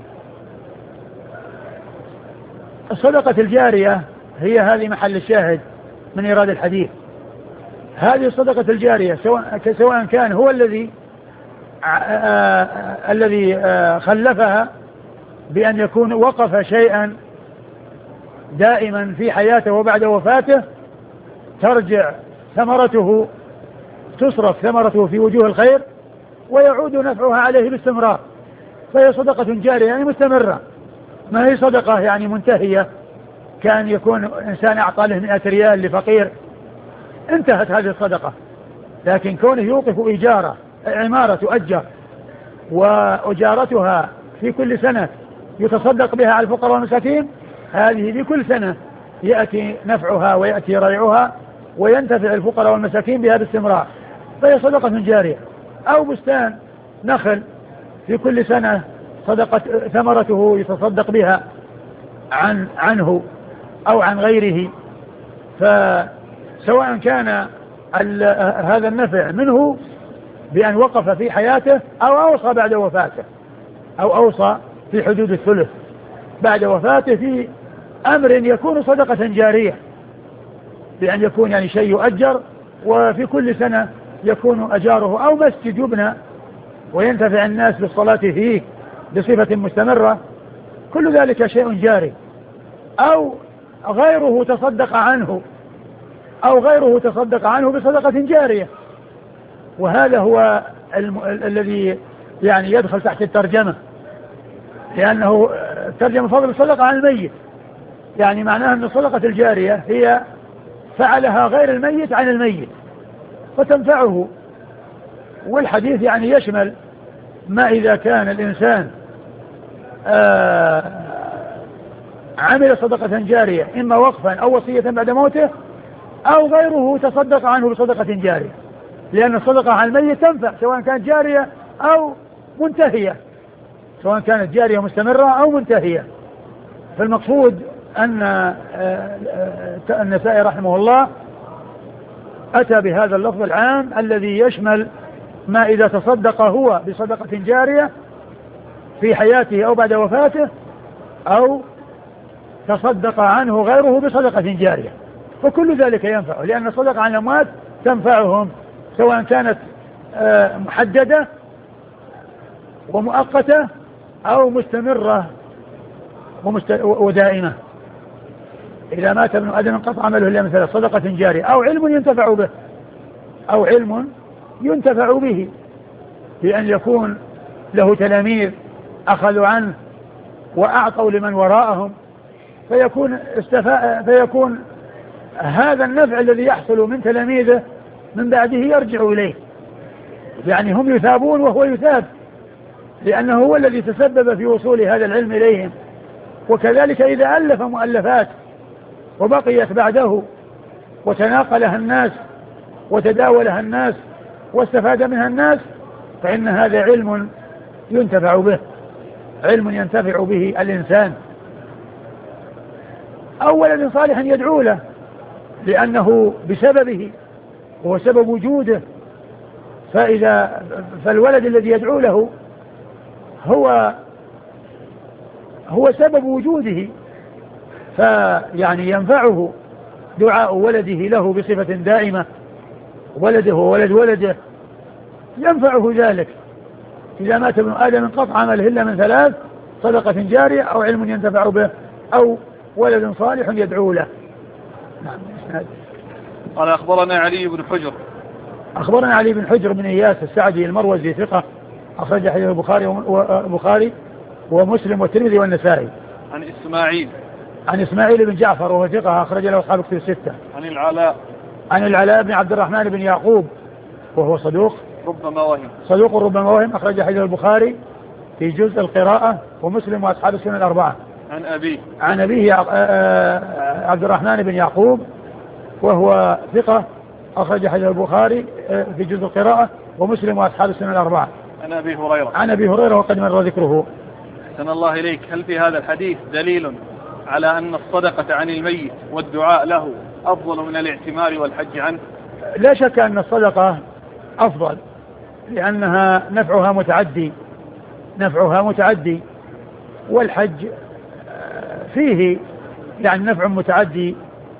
الصدقة الجارية هي هذه محل الشاهد من إيراد الحديث. هذه الصدقة الجارية سواء, سواء كان هو الذي الذي خلفها بأن يكون وقف شيئا دائما في حياته وبعد وفاته ترجع ثمرته تصرف ثمرته في وجوه الخير ويعود نفعها عليه باستمرار، فهي صدقة جارية يعني مستمرة، ما هي صدقة يعني منتهية كان يكون إنسان أعطى له مئة ريال لفقير انتهت هذه الصدقة. لكن كونه يوقف إجارة عمارة تؤجر وأجارتها في كل سنة يتصدق بها على الفقراء والمساكين، هذه في كل سنة يأتي نفعها ويأتي ريعها وينتفع الفقراء والمساكين بها باستمرار، فهي صدقة جارية. أو بستان نخل في كل سنة صدقة ثمرته يتصدق بها عن عنه أو عن غيره، فسواء كان هذا النفع منه بأن وقف في حياته أو أوصى بعد وفاته أو أوصى في حدود الثلث بعد وفاته في أمر يكون صدقة جارية، بأن يكون يعني شيء يؤجر وفي كل سنة يكون أجاره، أو مسجد يبنى وينتفع الناس بالصلاة فيه بصفة مستمرة، كل ذلك شيء جاري. أو غيره تصدق عنه أو غيره تصدق عنه بصدقة جارية، وهذا هو الم... الذي يعني يدخل تحت الترجمة، لأنه ترجمة فضل الصدقة عن الميت، يعني معناها أن الصدقة الجارية هي فعلها غير الميت عن الميت فتنفعه. والحديث يعني يشمل ما إذا كان الإنسان آه عمل صدقة جارية إما وقفا أو وصية بعد موته أو غيره تصدق عنه بصدقة جارية، لأن الصدقة عن الميت تنفع سواء كانت جارية أو منتهية، سواء كانت جارية مستمرة أو منتهية. فالمقصود أن النسائي رحمه الله أتى بهذا اللفظ العام الذي يشمل ما إذا تصدق هو بصدقة جارية في حياته أو بعد وفاته أو تصدق عنه غيره بصدقة جارية، فكل ذلك ينفع، لأن الصدقة عن الأموات تنفعهم سواء كانت محددة ومؤقتة أو مستمرة ودائمة. إذا مات ابن آدم انقطع عمله إلا من ثلاث: صدقة جارية أو علم ينتفع به أو علم ينتفع به، بأن يكون له تلاميذ أخذوا عنه وأعطوا لمن وراءهم، فيكون, استفاء فيكون هذا النفع الذي يحصل من تلاميذه من بعده يرجع إليه، يعني هم يثابون وهو يثاب، لأنه هو الذي تسبب في وصول هذا العلم إليهم. وكذلك إذا ألف مؤلفات وبقيت بعده وتناقلها الناس وتداولها الناس واستفاد منها الناس، فإن هذا علم ينتفع به، علم ينتفع به الإنسان. أو ولد صالح يدعو له، لأنه بسببه هو سبب وجوده، فإذا فالولد الذي يدعو له هو هو سبب وجوده، فيعني ينفعه دعاء ولده له بصفة دائمة، ولده وولد ولده ينفعه ذلك. إذا مات ابن آدم انقطع عمله إلا من ثلاث: صدقة جارية أو علم ينتفع به أو ولد صالح يدعو له. نعم. قال أخبرنا علي بن حجر. أخبرنا علي بن حجر بن إياس السعدي المروزي ثقة، أخرج حديث البخاري وبخاري ومسلم والترمذي والنسائي. عن إسماعيل عن إسماعيل بن جعفر وهو ثقة، أخرج له أصحاب كتب الستة. عن العلاء عن العلاء بن عبد الرحمن بن يعقوب وهو صدوق ربما وهم صدوق ربما وهم، أخرج حديث البخاري في جزء القراءة ومسلم وأصحاب السنن الأربعة. عن أبيه عن أبيه عبد الرحمن بن يعقوب وهو ثقة، أخرج حديث البخاري في جزء القراءة ومسلم وأصحاب السنن الأربعة. عن أبي هريرة عن أبي هريرة وقد مر ذكره. أحسن الله إليك. هل في هذا الحديث دليل على أن الصدقة عن الميت والدعاء له أفضل من الاعتمار والحج عنه؟ لا شك أن الصدقة أفضل، لأنها نفعها متعدي نفعها متعدي والحج فيه يعني نفع متعدي،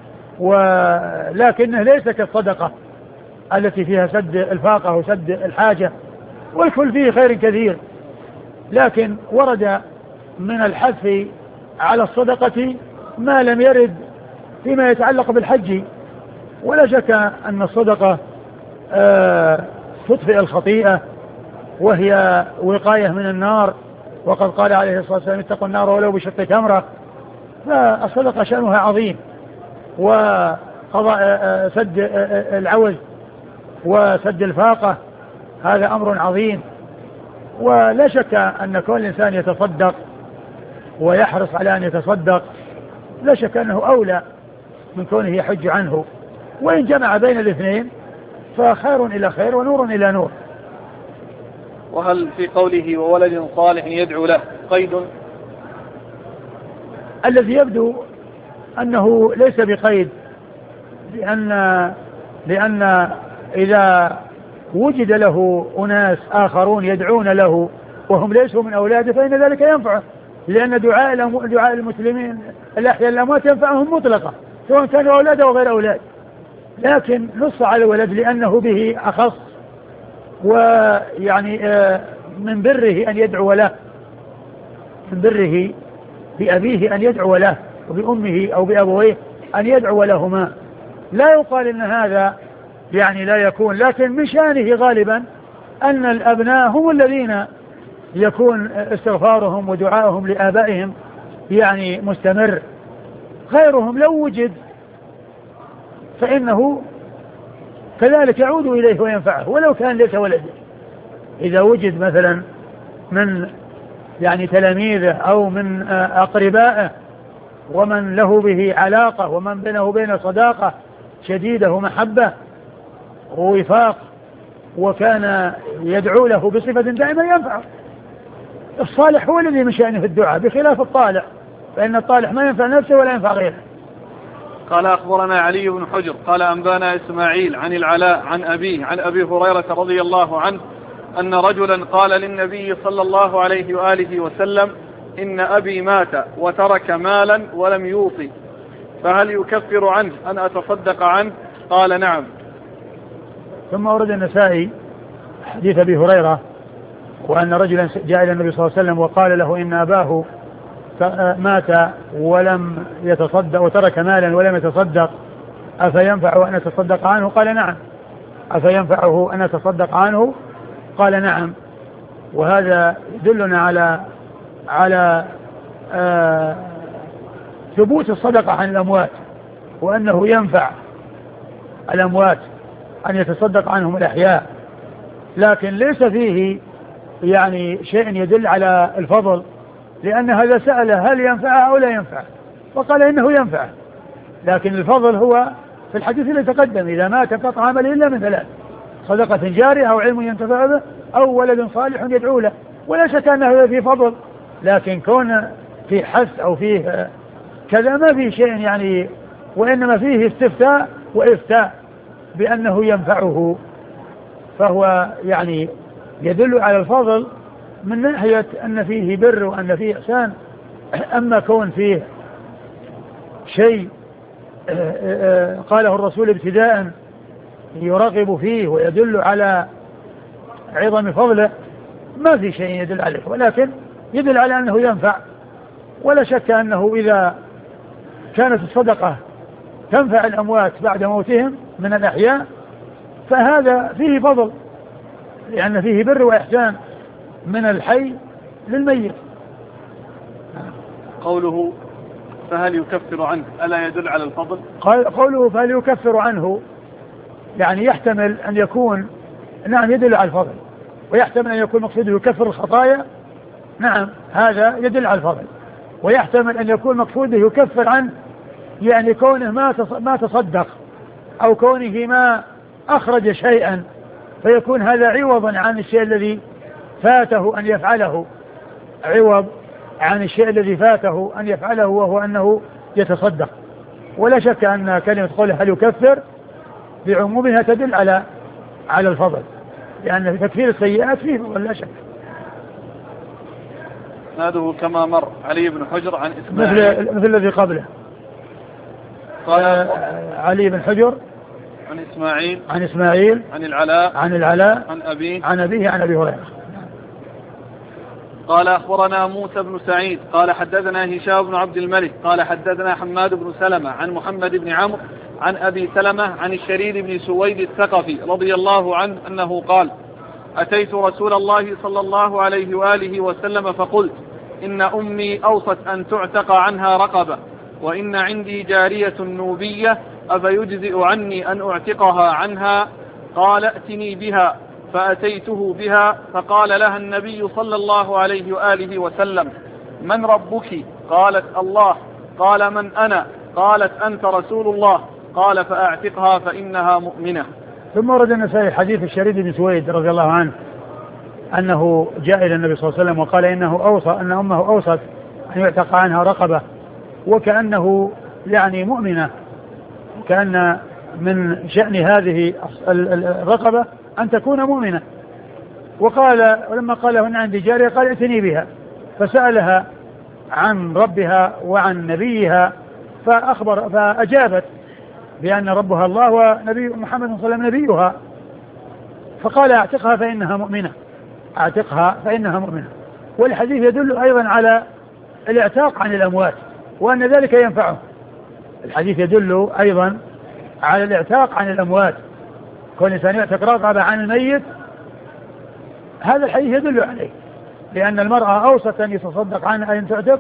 ولكنه ليس كالصدقة التي فيها سد الفاقة وسد الحاجة، والكل فيه خير كثير. لكن ورد من الحث على الصدقة ما لم يرد فيما يتعلق بالحج. ولا شك أن الصدقة آه تطفئ الخطيئة وهي وقاية من النار، وقد قال عليه الصلاة والسلام: اتقوا النار ولو بشق تمرة. فالصدقة شأنها عظيم، وقضاء سد العوز وسد الفاقة هذا أمر عظيم. ولا شك أن كل إنسان يتصدق ويحرص على أن يتصدق لا شك أنه أولى من كونه يحج عنه، وإن جمع بين الاثنين فخير إلى خير ونور إلى نور. وهل في قوله وولد صالح يدعو له قيد؟ الذي يبدو أنه ليس بقيد، لأن لأن إذا وجد له أناس آخرون يدعون له وهم ليسوا من أولاده فإن ذلك ينفعه، لأن دعاء دعاء المسلمين الأحياء الأموات ينفعهم مطلقا سواء كانوا أولاده أو غير أولاد، لكن نص على الولد لأنه به أخص، ويعني من بره أن يدعو له، من بره بأبيه أن يدعو له وبأمه أو بأبويه أن يدعو لهما. لا يقال إن هذا يعني لا يكون، لكن من شأنه غالبا أن الأبناء هم الذين يكون استغفارهم ودعائهم لآبائهم يعني مستمر، غيرهم لو وجد فإنه كذلك يعود إليه وينفعه ولو كان ليس ولده. إذا وجد مثلا من يعني تلاميذه أو من أقربائه ومن له به علاقة ومن بينه وبين صداقة شديدة ومحبة ووفاق وكان يدعو له بصفة دائما ينفعه. الصالح هو الذي من شأنه الدعاء بخلاف الطالح، فإن الطالح ما ينفع نفسه ولا ينفع غيره. قال أخبرنا علي بن حجر قال أنبانا إسماعيل عن العلاء عن أبيه عن أبي هريرة رضي الله عنه أن رجلا قال للنبي صلى الله عليه وآله وسلم: إن أبي مات وترك مالا ولم يوصي، فهل يكفر عنه أن أتصدق عنه؟ قال: نعم. ثم ورد النسائي حديث أبي هريرة وأن رجلا جاء إلى النبي صلى الله عليه وسلم وقال له: إن أباه مات ولم يتصدق وترك مالا ولم يتصدق، أفينفعه أن أتصدق عنه؟ قال: نعم. أفينفعه أن أتصدق عنه؟ قال: نعم. وهذا يدلنا على على آه ثبوت الصدقة عن الأموات، وأنه ينفع الأموات أن يتصدق عنهم الأحياء، لكن ليس فيه يعني شيء يدل على الفضل، لأن هذا سأل هل ينفع أو لا ينفع، وقال إنه ينفع، لكن الفضل هو في الحديث اللي تقدم: إذا مات قطع عمل إلا من ثلاث: صدقة جارية أو علم ينتفع به أو ولد صالح يدعو له. ولا شك أن هذا فيه فضل، لكن كون في حث أو فيه كذا ما فيه شيء يعني، وإنما فيه استفتاء وإفتاء بأنه ينفعه، فهو يعني يدل على الفضل من ناحية أن فيه بر وأن فيه إحسان. أما كون فيه شيء قاله الرسول ابتداء يرغب فيه ويدل على عظم فضله، ما في شيء يدل عليه، ولكن يدل على أنه ينفع. ولا شك أنه إذا كانت الصدقة تنفع الأموات بعد موتهم من الأحياء فهذا فيه فضل، لأن فيه بر وإحسان من الحي للميت. قوله فهل يكفر عنه ألا يدل على الفضل؟ قوله فهل يكفر عنه يعني يحتمل أن يكون نعم يدل على الفضل، ويحتمل أن يكون مقصوده يكفر الخطايا، نعم هذا يدل على الفضل، ويحتمل أن يكون مقصوده يكفر عنه يعني كونه ما ما تصدق أو كونه ما أخرج شيئا، فيكون هذا عوضا عن الشيء الذي فاته أن يفعله، عوض عن الشيء الذي فاته أن يفعله وهو أنه يتصدق. ولا شك أن كلمة قوله هل يكفر بعمومها تدل على على الفضل، لأن تكفير السيئات فيه ولا شك. هذا كما مر علي بن حجر عن إسماعيل مثل, مثل الذي قبله. قال علي بن حجر عن إسماعيل عن إسماعيل عن العلاء عن العلاء عن أبيه عن أبيه عن أبي هريرة. قال أخبرنا موسى بن سعيد قال حدثنا هشام بن عبد الملك قال حدثنا حماد بن سلمة عن محمد بن عمرو عن أبي سلمة عن الشريد بن سويد الثقفي رضي الله عنه أنه قال: أتيت رسول الله صلى الله عليه وآله وسلم فقلت: إن أمي أوصت أن تعتق عنها رقبة، وإن عندي جارية نوبية أفيجزئ عني أن أعتقها عنها؟ قال: ائتني بها. فأتيته بها فقال لها النبي صلى الله عليه وآله وسلم: من ربك؟ قالت: الله. قال: من أنا؟ قالت: أنت رسول الله. قال: فأعتقها فإنها مؤمنة. ثم ورد النسائي حديث الشريد بن سويد رضي الله عنه أنه جاء إلى النبي صلى الله عليه وسلم وقال إنه أوصى أن أمه أوصت أن يعتق عنها رقبة، وكأنه يعني مؤمنة، كأن من شأن هذه الرقبة أن تكون مؤمنة. وقال ولما قال هن عندي جارية قال: ائتني بها. فسألها عن ربها وعن نبيها فأخبر فأجابت بأن ربها الله ونبي محمد صلى الله عليه وسلم نبيها، فقال: اعتقها فإنها مؤمنة، اعتقها فإنها مؤمنة. والحديث يدل أيضا على الاعتاق عن الأموات وأن ذلك ينفعه. الحديث يدل أيضا على الاعتاق عن الأموات، كل إنسان يعتق رقبة عن الميت، هذا الحديث يدل عليه، لأن المرأة أوصت أن يتصدق عنها أن تعتق،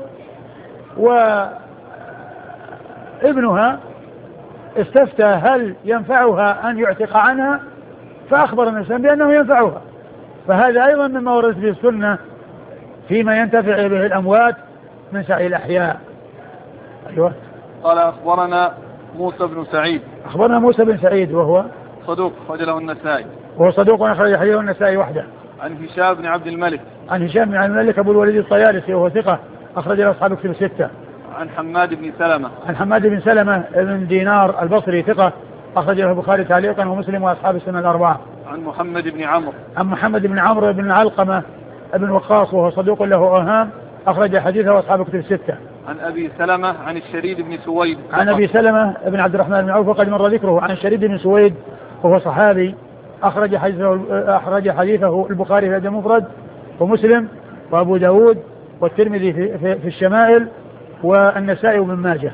وابنها استفتى هل ينفعها أن يعتق عنها، فأخبر الإنسان بأنه ينفعها، فهذا أيضا مما ورد في السنة فيما ينتفع به الأموات من سعي الأحياء. أيوة. قال أخبرنا موسى بن سعيد أخبرنا موسى بن سعيد وهو صدوق أخرج له النسائي وهو صدوق أخرج حديثه النسائي وحده. عن هشام بن عبد الملك عن هشام بن عبد الملك أبو الوليد الطيالسي وهو ثقة أخرج له أصحاب كتب الستة. عن حماد بن سلمة عن حماد بن سلمة بن دينار البصري ثقة أخرج له البخاري تعليقا ومسلم وأصحاب السنة الأربعة. عن محمد بن عمرو عن محمد بن عمرو بن علقمة بن وقاص وهو صدوق له أوهام أخرج حديثه وأصحاب كتب الستة. عن أبي سلمة عن الشريد بن سويد عن أبي سلمة بن عبد الرحمن بن عوف وقد مر ذكره. عن الشريد بن سويد وهو صحابي أخرج حديثه أخرج حديثه البخاري في الأدب المفرد ومسلم وأبو داود والترمذي في, في, في الشمائل والنسائي وابن ماجه.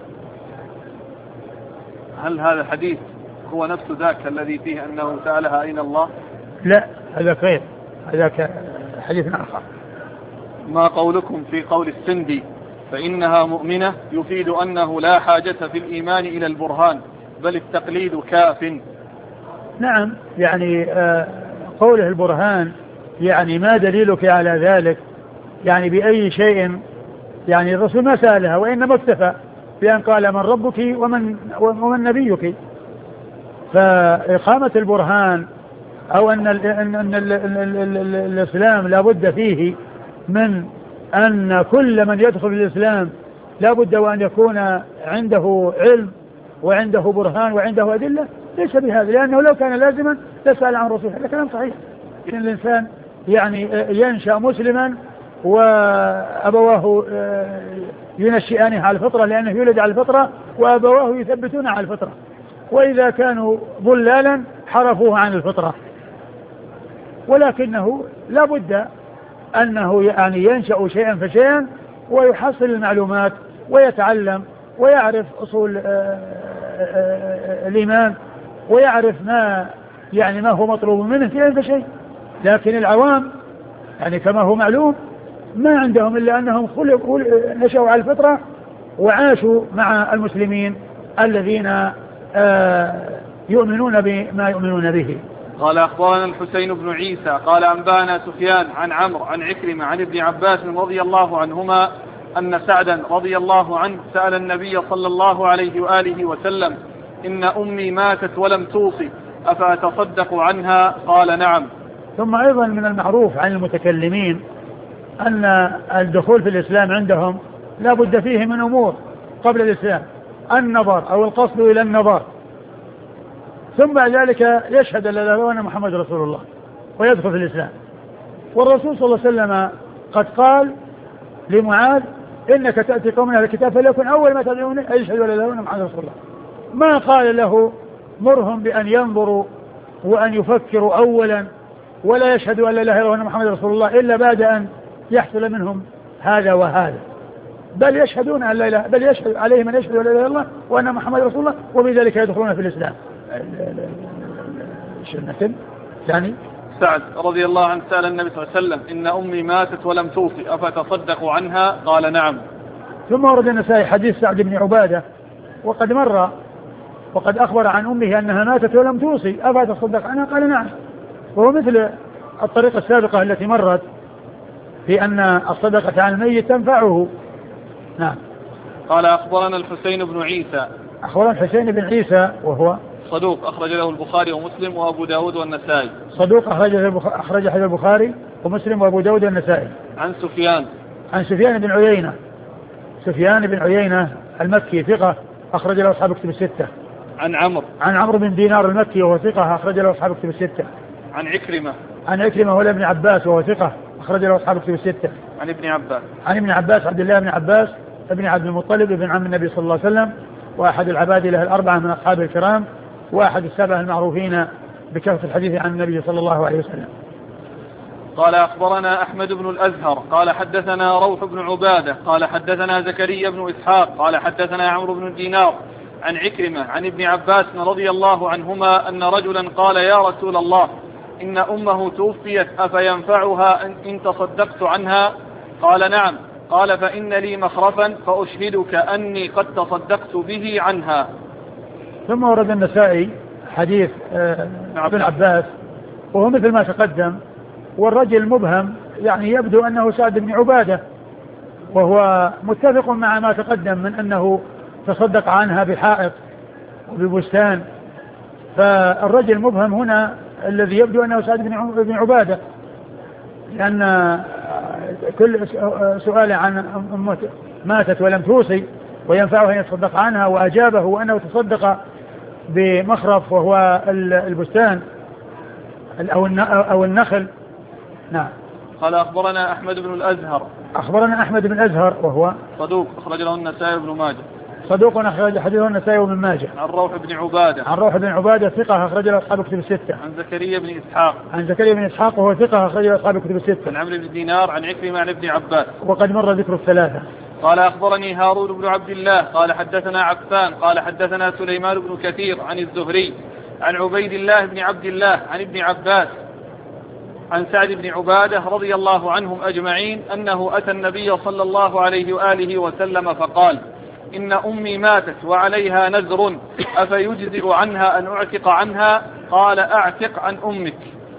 هل هذا الحديث هو نفس ذاك الذي فيه أنه سألها أين الله؟ لا، هذا غير، هذا حديث آخر. ما قولكم في قول السندي فإنها مؤمنة يفيد أنه لا حاجة في الإيمان إلى البرهان بل التقليد كاف. نعم، يعني قوله البرهان يعني ما دليلك على ذلك، يعني بأي شيء، يعني الرسول ما سألها وإنما اكتفى بأن قال من ربك ومن, ومن نبيك. فإقامة البرهان أو أن, ال أن, أن ال ال ال ال ال الإسلام لا بد فيه من أن كل من يدخل الإسلام لا بد وأن يكون عنده علم وعنده برهان وعنده أدلة، ليس بهذا، لأنه لو كان لازما لسأل عن رسوله. هذا كلام صحيح. إن الإنسان يعني ينشأ مسلما وأبواه ينشئانه على الفطرة لأنه يولد على الفطرة وأبواه يثبتون على الفطرة، وإذا كانوا ضلالا حرفوه عن الفطرة، ولكنه لا بد أنه يعني ينشأ شيئا فشيئا ويحصل المعلومات ويتعلم ويعرف أصول الإيمان ويعرف ما يعني ما هو مطلوب منه شيئا فشيء. لكن العوام يعني كما هو معلوم ما عندهم إلا أنهم خلقوا نشأوا على الفطرة وعاشوا مع المسلمين الذين يؤمنون بما يؤمنون به. قال أخبرنا الحسين بن عيسى قال أنبانا سفيان عن عمرو عن عكرمة عن ابن عباس رضي الله عنهما أن سعدا رضي الله عنه سأل النبي صلى الله عليه وآله وسلم إن أمي ماتت ولم توصي أفأتصدق عنها؟ قال نعم. ثم أيضا من المعروف عن المتكلمين أن الدخول في الإسلام عندهم لا بد فيه من أمور قبل الإسلام: النظر أو القصد إلى النظر، ثم بعد ذلك يشهد أن لا إله إلا الله وأن محمد رسول الله ويدخل في الإسلام. والرسول صلى الله عليه وسلم قد قال لمعاذ: إنك تأتي قوم أهل الكتاب فليكن أول ما تدعون أن يشهدوا أن لا إله إلا الله وأن محمد رسول الله. ما قال له مرهم بأن ينظروا وأن يفكروا أولا ولا يشهدوا أن لا إله إلا الله وأن محمد رسول الله إلا بعد أن يحصل منهم هذا وهذا، بل يشهدون أن لا إله، بل يشهد عليهم أن يشهدوا أن لا إله إلا الله وأن محمد رسول الله وبذلك يدخلون في الإسلام. شنة ثاني سعد رضي الله عنه سأل النبي صلى الله عليه وسلم: إن أمي ماتت ولم توصي أفتصدق عنها؟ قال نعم. ثم ورد النسائي حديث سعد بن عبادة وقد مر وقد أخبر عن أمه أنها ماتت ولم توصي أفتصدق عنها؟ قال نعم. وهو مثل الطريقة السابقة التي مرت في أن الصدقة عن الميت تنفعه. نعم. قال أخبرنا الحسين بن عيسى أخبرنا الحسين بن عيسى وهو صدوق أخرج له البخاري ومسلم وأبو داود والنسائي. صدوق أخرج له البخاري ومسلم وأبو داود والنسائي. عن سفيان عن سفيان بن عيينة سفيان بن عيينة المكي ثقة أخرج له أصحاب كتب الستة. عن عمرو عن عمرو بن دينار المكي وهو ثقة أخرج له أصحاب كتب الستة. عن عكرمة عن عكرمة ولا ابن عباس وهو ثقة أخرج له أصحاب كتب الستة. عن ابن عباس عن ابن عباس عبد الله بن عباس ابن عبد المطلب ابن عم النبي صلى الله عليه وسلم وأحد العباد له الأربعة من أصحاب الكرام وأحد السبع المعروفين بكثرة الحديث عن النبي صلى الله عليه وسلم. قال أخبرنا أحمد بن الأزهر قال حدثنا روح بن عبادة قال حدثنا زكريا بن إسحاق قال حدثنا عمرو بن دينار عن عكرمة عن ابن عباس رضي الله عنهما أن رجلا قال: يا رسول الله إن أمه توفيت أفينفعها إن تصدقت عنها؟ قال نعم. قال: فإن لي مخرفا فأشهدك أني قد تصدقت به عنها. ثم ورد النسائي حديث ابن عباس وهو مثل ما تقدم، والرجل مبهم يعني يبدو أنه سعد بن عبادة، وهو متفق مع ما تقدم من أنه تصدق عنها بحائط وببستان. فالرجل مبهم هنا الذي يبدو أنه سعد بن عبادة، لأن كل سؤال عن أمته ماتت ولم توصي وينفعه أن يتصدق عنها، وأجابه أنه تصدق بمخرف وهو البستان أو النخل. نعم. قال أخبرنا أحمد بن الأزهر أخبرنا أحمد بن الأزهر وهو صدوق أخرج له النسائي بن ماجه صدوق أخرج حديثه النسائي وابن ماجه. عن روح بن عبادة عن روح بن عبادة ثقة أخرج له أصحاب كتب الستة. عن زكريا بن إسحاق عن زكريا بن إسحاق وهو ثقة أخرج له أصحاب كتب الستة. عن عمرو بن دينار عن عكرمة عن ابن عباس وقد مر ذكر الثلاثة. قال أخبرني هارون بن عبد الله قال حدثنا عفان قال حدثنا سليمان بن كثير عن الزهري عن عبيد الله بن عبد الله عن ابن عباس عن سعد بن عبادة رضي الله عنهم أجمعين أنه أتى النبي صلى الله عليه وآله وسلم فقال إن أمي ماتت وعليها نذر أفيجزئ عنها أن أعتق عنها؟ قال أعتق عن أمك.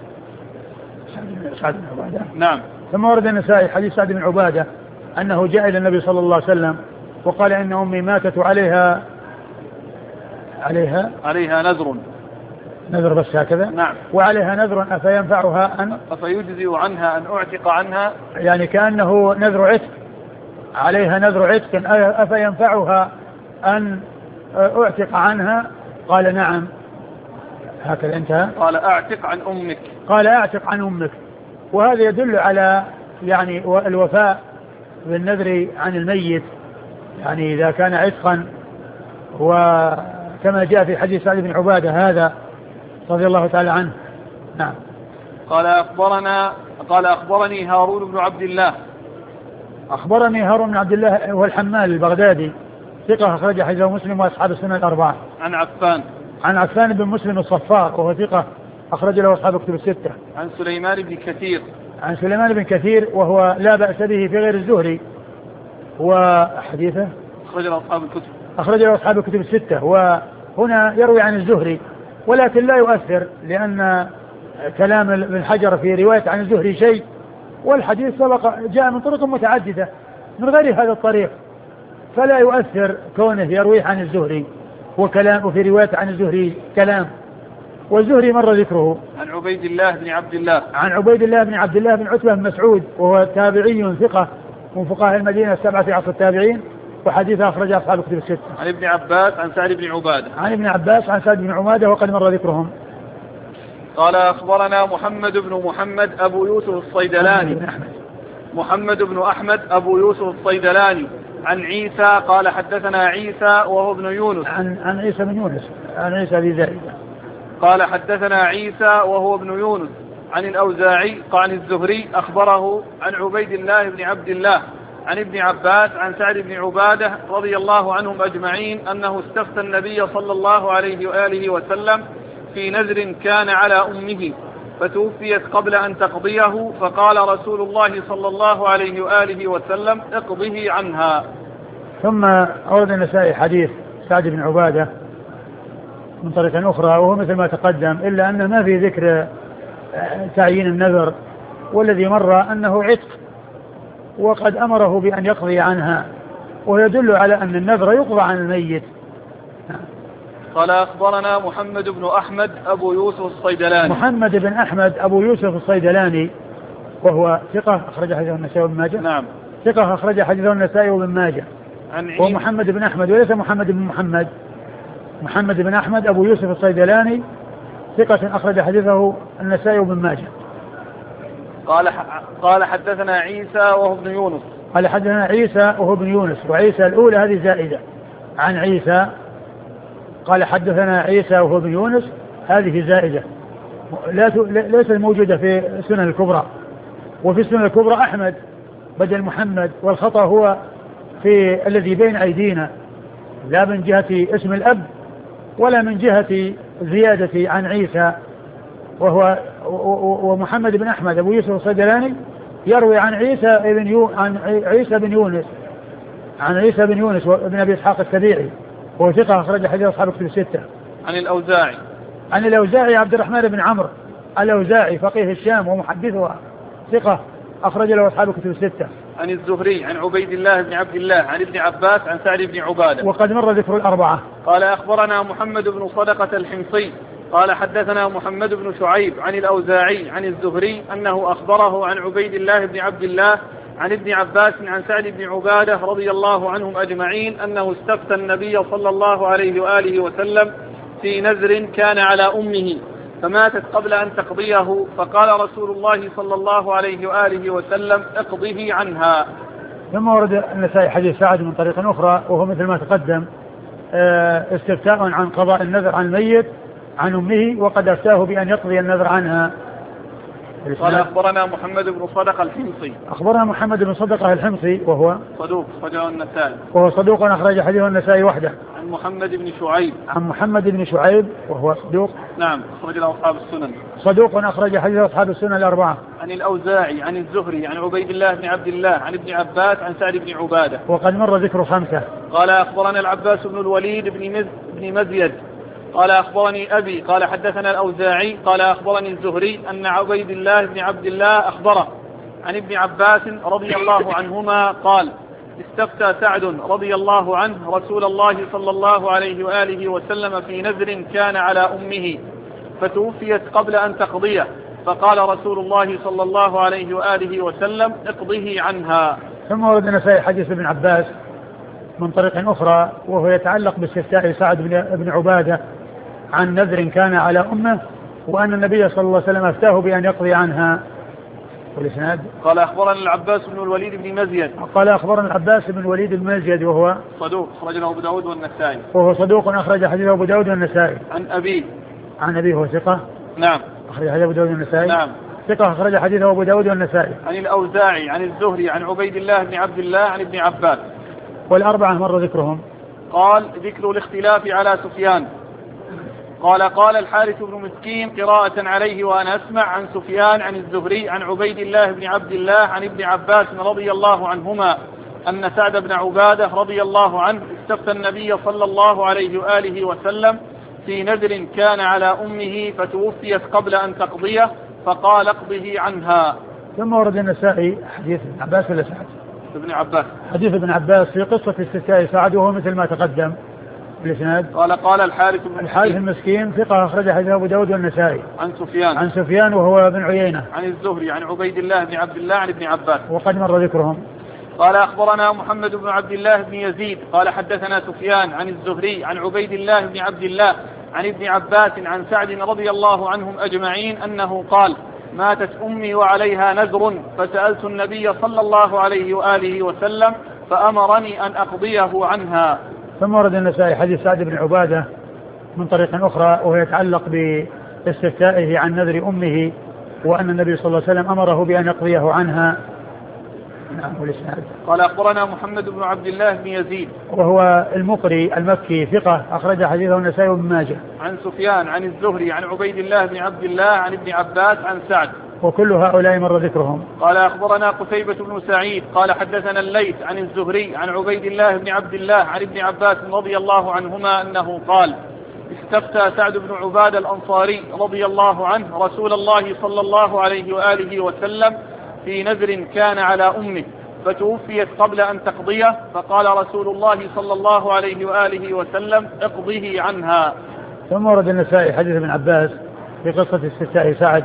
سعد بن عبادة. نعم. ثم ورد النسائي حديث سعد بن عبادة أنه جاء إلى النبي صلى الله عليه وسلم وقال إن أمي ماتت وعليها عليها عليها نذر نذر بس هكذا. نعم. وعليها نذر أفينفعها أن أفيجزئ عنها أن أعتق عنها، يعني كأنه نذر عتق، عليها نذر عتق أفينفعها أن أعتق عنها؟ قال نعم. هكذا انتهى. قال أعتق عن أمك. قال أعتق عن أمك. وهذا يدل على يعني الوفاء بالنذر عن الميت، يعني إذا كان عتقا، وكما جاء في حديث سعد بن عبادة هذا رضي الله تعالى عنه. نعم. قال أخبرنا قال أخبرني هارون بن عبد الله. أخبرني هارون بن عبد الله هو الحمال البغدادي، ثقة أخرج حديثه مسلم وأصحاب السنة الأربعة. عن عفان عن عفان بن مسلم الصفار وهو ثقة أخرج له أصحاب الكتب الستة. عن سليمان بن كثير. عن سليمان بن كثير وهو لا بأس به في غير الزهري، وحديثه أخرج له أصحاب الكتب أخرج له أصحاب الكتب الستة، وهنا يروي عن الزهري ولكن لا يؤثر، لأن كلام ابن حجر في رواية عن الزهري شيء، والحديث سبق جاء من طرق متعددة من غير هذا الطريق، فلا يؤثر كونه يرويه عن الزهري وكلام، وفي رواية عن الزهري كلام، والزهري مر ذكره. عن عبيد الله بن عبد الله. عن عبيد الله بن عبد الله بن عتبة بن مسعود وهو تابعي ثقة من فقهاء المدينة السبعة في عصر التابعين، وحديثه أخرج أصحاب الكتب الستة. عن ابن عباس عن سعد بن عبادة. عن ابن عباس عن سعد بن عبادة وقد مر ذكرهم. قال أخبرنا محمد بن محمد أبو يوسف الصيدلاني. بن أحمد. محمد بن أحمد أبو يوسف الصيدلاني. عن عيسى قال حدثنا عيسى وهو ابن يونس. عن عن عيسى بن يونس. عن عيسى بن زائدة. قال حدثنا عيسى وهو ابن يونس. عن الأوزاعي عن الزهري أخبره عن عبيد الله بن عبد الله عن ابن عباس عن سعد بن عبادة رضي الله عنهم أجمعين أنه استفتى النبي صلى الله عليه وآله وسلم في نذر كان على أمه فتوفيت قبل أن تقضيه، فقال رسول الله صلى الله عليه وآله وسلم اقضه عنها. ثم أورد النسائي حديث سعد بن عبادة من طريقة أخرى وهو مثل ما تقدم، إلا أنه ما في ذكر تعيين النذر، والذي مر أنه عتق وقد أمره بأن يقضي عنها، ويدل على أن النذر يقضى عن الميت. قال أخبرنا محمد بن أحمد أبو يوسف الصيدلاني. محمد بن أحمد أبو يوسف الصيدلاني وهو ثقة أخرج حديثه النسائي وابن ماجه. نعم. ثقة أخرج حديثه النسائي وابن ماجه. عن ومحمد بن أحمد وليس محمد بن محمد، محمد بن أحمد أبو يوسف الصيدلاني ثقة أخرج حديثه النسائي وابن ماجه. قال قال حدثنا عيسى وهو ابن يونس. قال حدثنا عيسى وهو ابن يونس، وعيسى الأولى هذه زائدة عن عيسى. قال حدثنا عيسى وهو ابن يونس، هذه زائدة لا ليست موجودة في السنن الكبرى، وفي السنن الكبرى أحمد بدل محمد، والخطأ هو في الذي بين أيدينا، لا من جهة اسم الأب ولا من جهة زيادة عن عيسى، وهو ومحمد بن أحمد أبو يوسف الصيدلاني يروي عن عيسى بن يو عن عيسى بن يونس عن عيسى بن يونس وابن أبي إسحاق السبيعي وهو ثقة أخرج حديث أصحاب الكتب الستة. عن الأوزاعي عن الأوزاعي عبد الرحمن بن عمرو الأوزاعي فقيه الشام ومحدثها ثقة أخرج له أصحاب الكتب الستة. عن الزهري عن عبيد الله بن عبد الله عن ابن عباس عن سعد بن عبادة وقد مر ذكر الأربعة. قال أخبرنا محمد بن صدقة الحمصي قال حدثنا محمد بن شعيب عن الأوزاعي عن الزهري أنه أخبره عن عبيد الله بن عبد الله عن ابن عباس عن سعد بن عبادة رضي الله عنهم أجمعين أنه استفتى النبي صلى الله عليه وآله وسلم في نذر كان على أمه فماتت قبل أن تقضيه، فقال رسول الله صلى الله عليه وآله وسلم اقضه عنها. ثم ورد النسائي حديث سعد من طريق أخرى وهو مثل ما تقدم، استفتاء عن قضاء النذر عن الميت عن أمه، وقد أفتاه بأن يقضي النذر عنها. قال أخبرنا محمد بن صدقة الحمصي. أخبرنا محمد بن صدقة الحمصي وهو صدوق أخرجه النسائي. وهو صدوق أخرج حديثه النسائي وحده. عن عن محمد بن شعيب عن محمد بن شعيب وهو صدوق نعم أخرج له أصحاب السنن صدوق أخرج حديث أصحاب السنن الأربعة. عن الأوزاعي عن الزهري عن عبيد الله بن عبد الله عن ابن عباس عن سعد بن عبادة وقد مر ذكر خمسة. قال أخبرنا العباس بن الوليد بن, مز بن مزيد قال أخبرني أبي قال حدثنا الأوزاعي قال أخبرني الزهري أن عبيد الله بن عبد الله أخبره عن ابن عباس رضي الله عنهما قال استفتى سعد رضي الله عنه رسول الله صلى الله عليه وآله وسلم في نذر كان على أمه فتوفيت قبل أن تقضيه فقال رسول الله صلى الله عليه وآله وسلم اقضه عنها. ثم ورد النسائي حديث ابن عباس من طريق أخرى وهو يتعلق باستفتاء سعد بن عبادة عن نذر كان على أمه وأن النبي صلى الله عليه وسلم أفتاه بأن يقضي عنها. والإسناد قال أخبرنا العباس بن الوليد بن مزيد قال أخبرنا العباس بن الوليد بن مزيد وهو صدوق أخرج له أبو داود والنسائي وهو صدوق أخرج حديثه أبو داود والنسائي. عن أبيه عن أبيه هو ثقة نعم أخرج حديثه أبو داود والنسائي نعم ثقة أخرج حديثه أبو داود والنسائي. عن الأوزاعي عن الزهري عن عبيد الله بن عبد الله عن ابن عباس والأربعة مر ذكرهم. قال ذكر الاختلاف على سفيان قال قال الحارث بن مسكين قراءة عليه وأنا أسمع عن سفيان عن الزهري عن عبيد الله بن عبد الله عن ابن عباس رضي الله عنهما أن سعد بن عبادة رضي الله عنه استفتى النبي صلى الله عليه وآله وسلم في نذر كان على أمه فتوفيت قبل أن تقضيه فقال اقضه عنها. ثم ورد النسائي حديث ابن عباس ولا سعد؟ ابن عباس حديث ابن عباس في قصة استفتاء سعد وهو مثل ما تقدم بالإسناد. قال قال الحارث بن الحارث المسكين ثقة أخرج حديث أبو داود والنسائي. عن سفيان عن سفيان وهو بن عيينة. عن الزهري عن عبيد الله بن عبد الله عن ابن عباس وقد مر ذكرهم. قال أخبرنا محمد بن عبد الله بن يزيد قال حدثنا سفيان عن الزهري عن عبيد الله بن عبد الله عن ابن عباس عن سعد رضي الله عنهم أجمعين أنه قال ماتت أمي وعليها نذر فسألت النبي صلى الله عليه وآله وسلم فأمرني أن أقضيه عنها. ثم ورد النسائي حديث سعد بن عبادة من طريق أخرى وهو يتعلق باستفتائه عن نذر أمه وأن النبي صلى الله عليه وسلم أمره بأن يقضيه عنها. نعم والإسناد. قال أخبرنا محمد بن عبد الله بن يزيد وهو المقري المكي ثقة أخرج حديثه النسائي وابن ماجه. عن سفيان عن الزهري عن عبيد الله بن عبد الله عن ابن عباس عن سعد وكل هؤلاء مر ذكرهم. قال أخبرنا قتيبة بن سعيد قال حدثنا الليث عن الزهري عن عبيد الله بن عبد الله عن ابن عباس رضي الله عنهما أنه قال استفتى سعد بن عبادة الأنصاري رضي الله عنه رسول الله صلى الله عليه وآله وسلم في نذر كان على أمه فتوفيت قبل أن تقضيه فقال رسول الله صلى الله عليه وآله وسلم اقضه عنها. ثم ورد النسائي حديث ابن عباس في قصة استفتاء سعد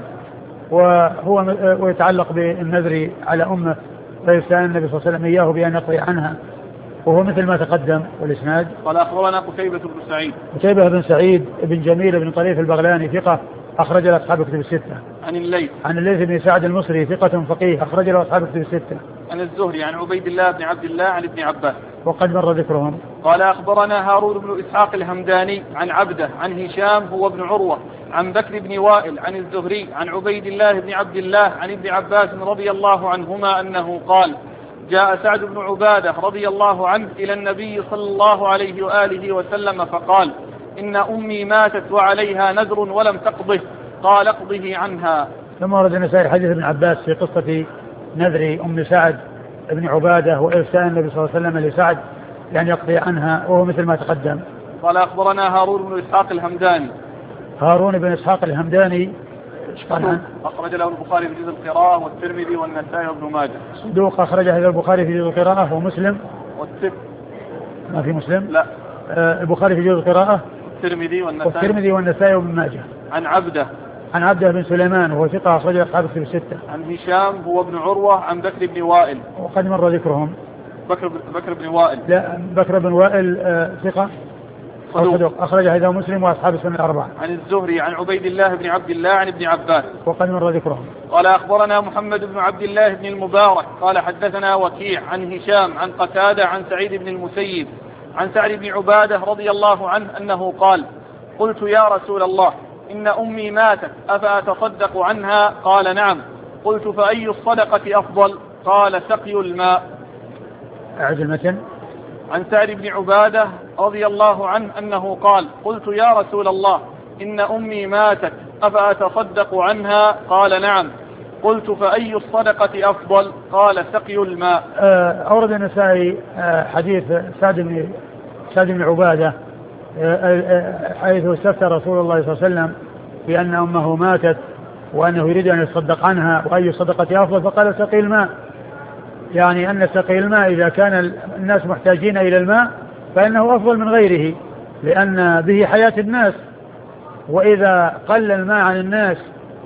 وهو ويتعلق بالنذر على أمه فيستعين النبي صلى الله عليه وسلم إياه بأن يقضي عنها وهو مثل ما تقدم. والإسناد. قال أخبرنا قتيبة بن سعيد قتيبة بن سعيد بن جميل بن طريف البغلاني ثقة أخرج له أصحاب كتب الستة. عن الليث عن الليث بن سعد المصري ثقة فقيه أخرج له أصحاب كتب الستة. عن الزهري عن عبيد الله بن عبد الله عن ابن عباس وقد مر ذكرهم. قال أخبرنا هارون بن إسحاق الهمداني عن عبده عن هشام هو ابن عروة عن بكر بن وائل عن الزهري عن عبيد الله بن عبد الله عن ابن عباس رضي الله عنهما أنه قال جاء سعد بن عبادة رضي الله عنه إلى النبي صلى الله عليه وآله وسلم فقال إن أمي ماتت وعليها نذر ولم تقضه قال اقضه عنها. ثم ورد النسائي حديث ابن عباس في قصة نذر أم سعد بن عبادة وإرسال النبي صلى الله عليه وسلم لسعد يعني يقضي عنها وهو مثل ما تقدم. قال أخبرنا هارون بن إسحاق الهمداني هارون بن إسحاق الهمداني أخرج له البخاري في جزء القراءة والترمذي والنسائي وابن ماجه. صدوق أخرج له البخاري في جزء القراءة ومسلم والترمذي ما في مسلم لا آه البخاري في جزء القراءة والترمذي والنسائي والترمذي والنسائي وابن ماجه. عن عبده عن عبده بن سليمان وهو ثقة أخرج له أصحاب الكتب الستة. عن هشام هو ابن عروة عن بكر بن وائل وقد مر ذكرهم. بكر بكر بن وائل لا بكر بن وائل آه ثقة صدوق أخرج هذا مسلم وأصحاب السنة الأربعة. عن الزهري عن عبيد الله بن عبد الله عن ابن عباس وقد مر ذكرهم. قال أخبرنا محمد بن عبد الله بن المبارك قال حدثنا وكيع عن هشام عن قتادة عن سعيد بن المسيب عن سعد بن عبادة رضي الله عنه أنه قال قلت يا رسول الله إن أمي ماتت أفأتصدق عنها قال نعم قلت فأي الصدقة أفضل قال سقي الماء. أعد المتن. عن سعد بن عبادة رضي الله عنه أنه قال قلت يا رسول الله إن أمي ماتت أفأتصدق عنها؟ قال نعم. قلت فأي الصدقة أفضل؟ قال سقي الماء. أورد النسائي حديث سعد بن سعد بن عبادة حيث استفتى رسول الله صلى الله عليه وسلم بأن أمه ماتت وأنه يريد أن يصدق عنها وأي الصدقة أفضل؟ فقال سقي الماء، يعني أن سقي الماء إذا كان الناس محتاجين إلى الماء فإنه أفضل من غيره، لأن به حياة الناس، وإذا قل الماء عن الناس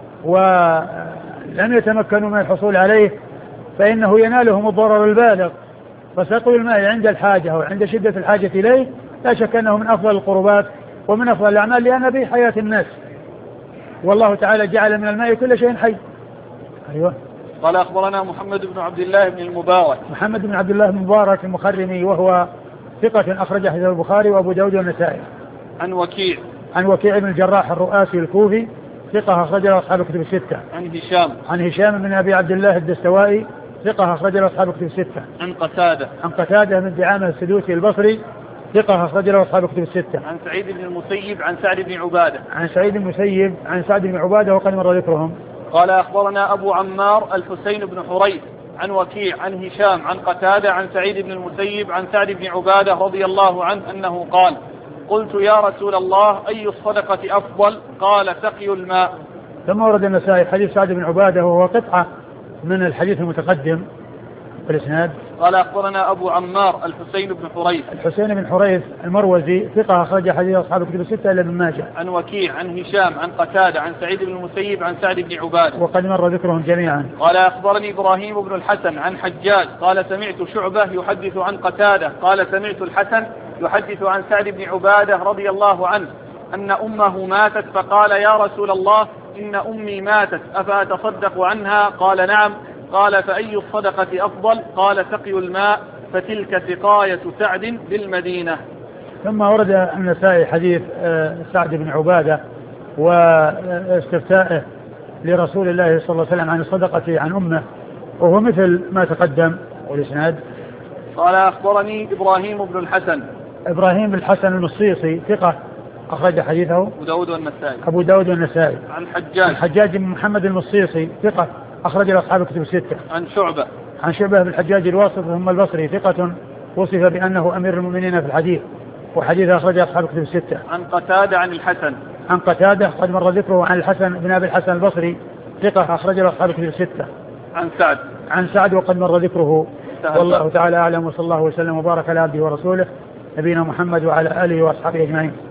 ولم يتمكنوا من الحصول عليه فإنه ينالهم الضرر البالغ. فسقي الماء عند الحاجة أو عند شدة الحاجة إليه لا شك أنه من أفضل القربات ومن أفضل الأعمال، لأن به حياة الناس، والله تعالى جعل من الماء كل شيء حي. أيوة. قال أخبرنا محمد بن عبد الله بن المبارك. محمد بن عبد الله بن المبارك المخرمي وهو ثقة أخرج حديث البخاري وأبو داود والنسائي. عن وكيع. عن وكيع بن الجراح الرؤاسي الكوفي ثقة أخرج له أصحاب الكتب الستة. عن هشام. عن هشام بن أبي عبد الله الدستوائي ثقة أخرج له أصحاب الكتب الستة. عن قتادة. عن قتادة بن دعامة السدوسي البصري ثقة أخرج له أصحاب الكتب الستة. عن سعيد بن المسيب عن سعد بن عبادة. عن سعيد بن المسيب عن سعد بن عبادة وقد مر ذكرهم. قال أخبرنا أبو عمار الحسين بن حريث عن وكيع عن هشام عن قتادة عن سعيد بن المسيب عن سعد بن عبادة رضي الله عنه أنه قال قلت يا رسول الله أي الصدقة أفضل؟ قال سقي الماء. ثم ورد النسائي حديث سعد بن عبادة وهو قطعة من الحديث المتقدم بالإسناد. قال أخبرنا أبو عمار الحسين بن حريث. الحسين بن حريث المروزي ثقة أخرج حديث أصحاب الكتب الستة إلا ابن ماجه. عن وكيع عن هشام عن قتادة عن سعيد بن المسيب عن سعد بن عبادة وقد مر ذكرهم جميعا. قال أخبرني إبراهيم بن الحسن عن حجاج قال سمعت شعبة يحدث عن قتادة قال سمعت الحسن يحدث عن سعد بن عبادة رضي الله عنه أن أمه ماتت فقال يا رسول الله إن أمي ماتت أفأتصدق عنها؟ قال نعم. قال فأي الصدقة أفضل؟ قال سقي الماء، فتلك سقاية سعد بالمدينة. ثم ورد النسائي حديث سعد بن عبادة واستفتائه لرسول الله صلى الله عليه وسلم عن الصدقة عن أمه وهو مثل ما تقدم والإسناد. قال أخبرني إبراهيم بن الحسن. إبراهيم بن الحسن المصيصي ثقة أخرج حديثه أبو داود والنسائي. أبو داود والنسائي. عن حجاج. الحجاج بن محمد المصيصي ثقة أخرج له أصحاب الكتب الستة. عن شعبة. عن شعبة بن الحجاج الواسط ثم البصري ثقة وصف بأنه أمير المؤمنين في الحديث وحديث أخرج أصحاب الكتب الستة. عن قتادة عن الحسن. عن قتادة قد مر ذكره عن الحسن بن أبي الحسن البصري ثقة أخرج له أصحاب الكتب الستة. عن سعد. عن سعد وقد مر ذكره. والله تعالى أعلم وصلى الله وسلم وبارك على عبده ورسوله نبينا محمد وعلى آله وأصحابه أجمعين.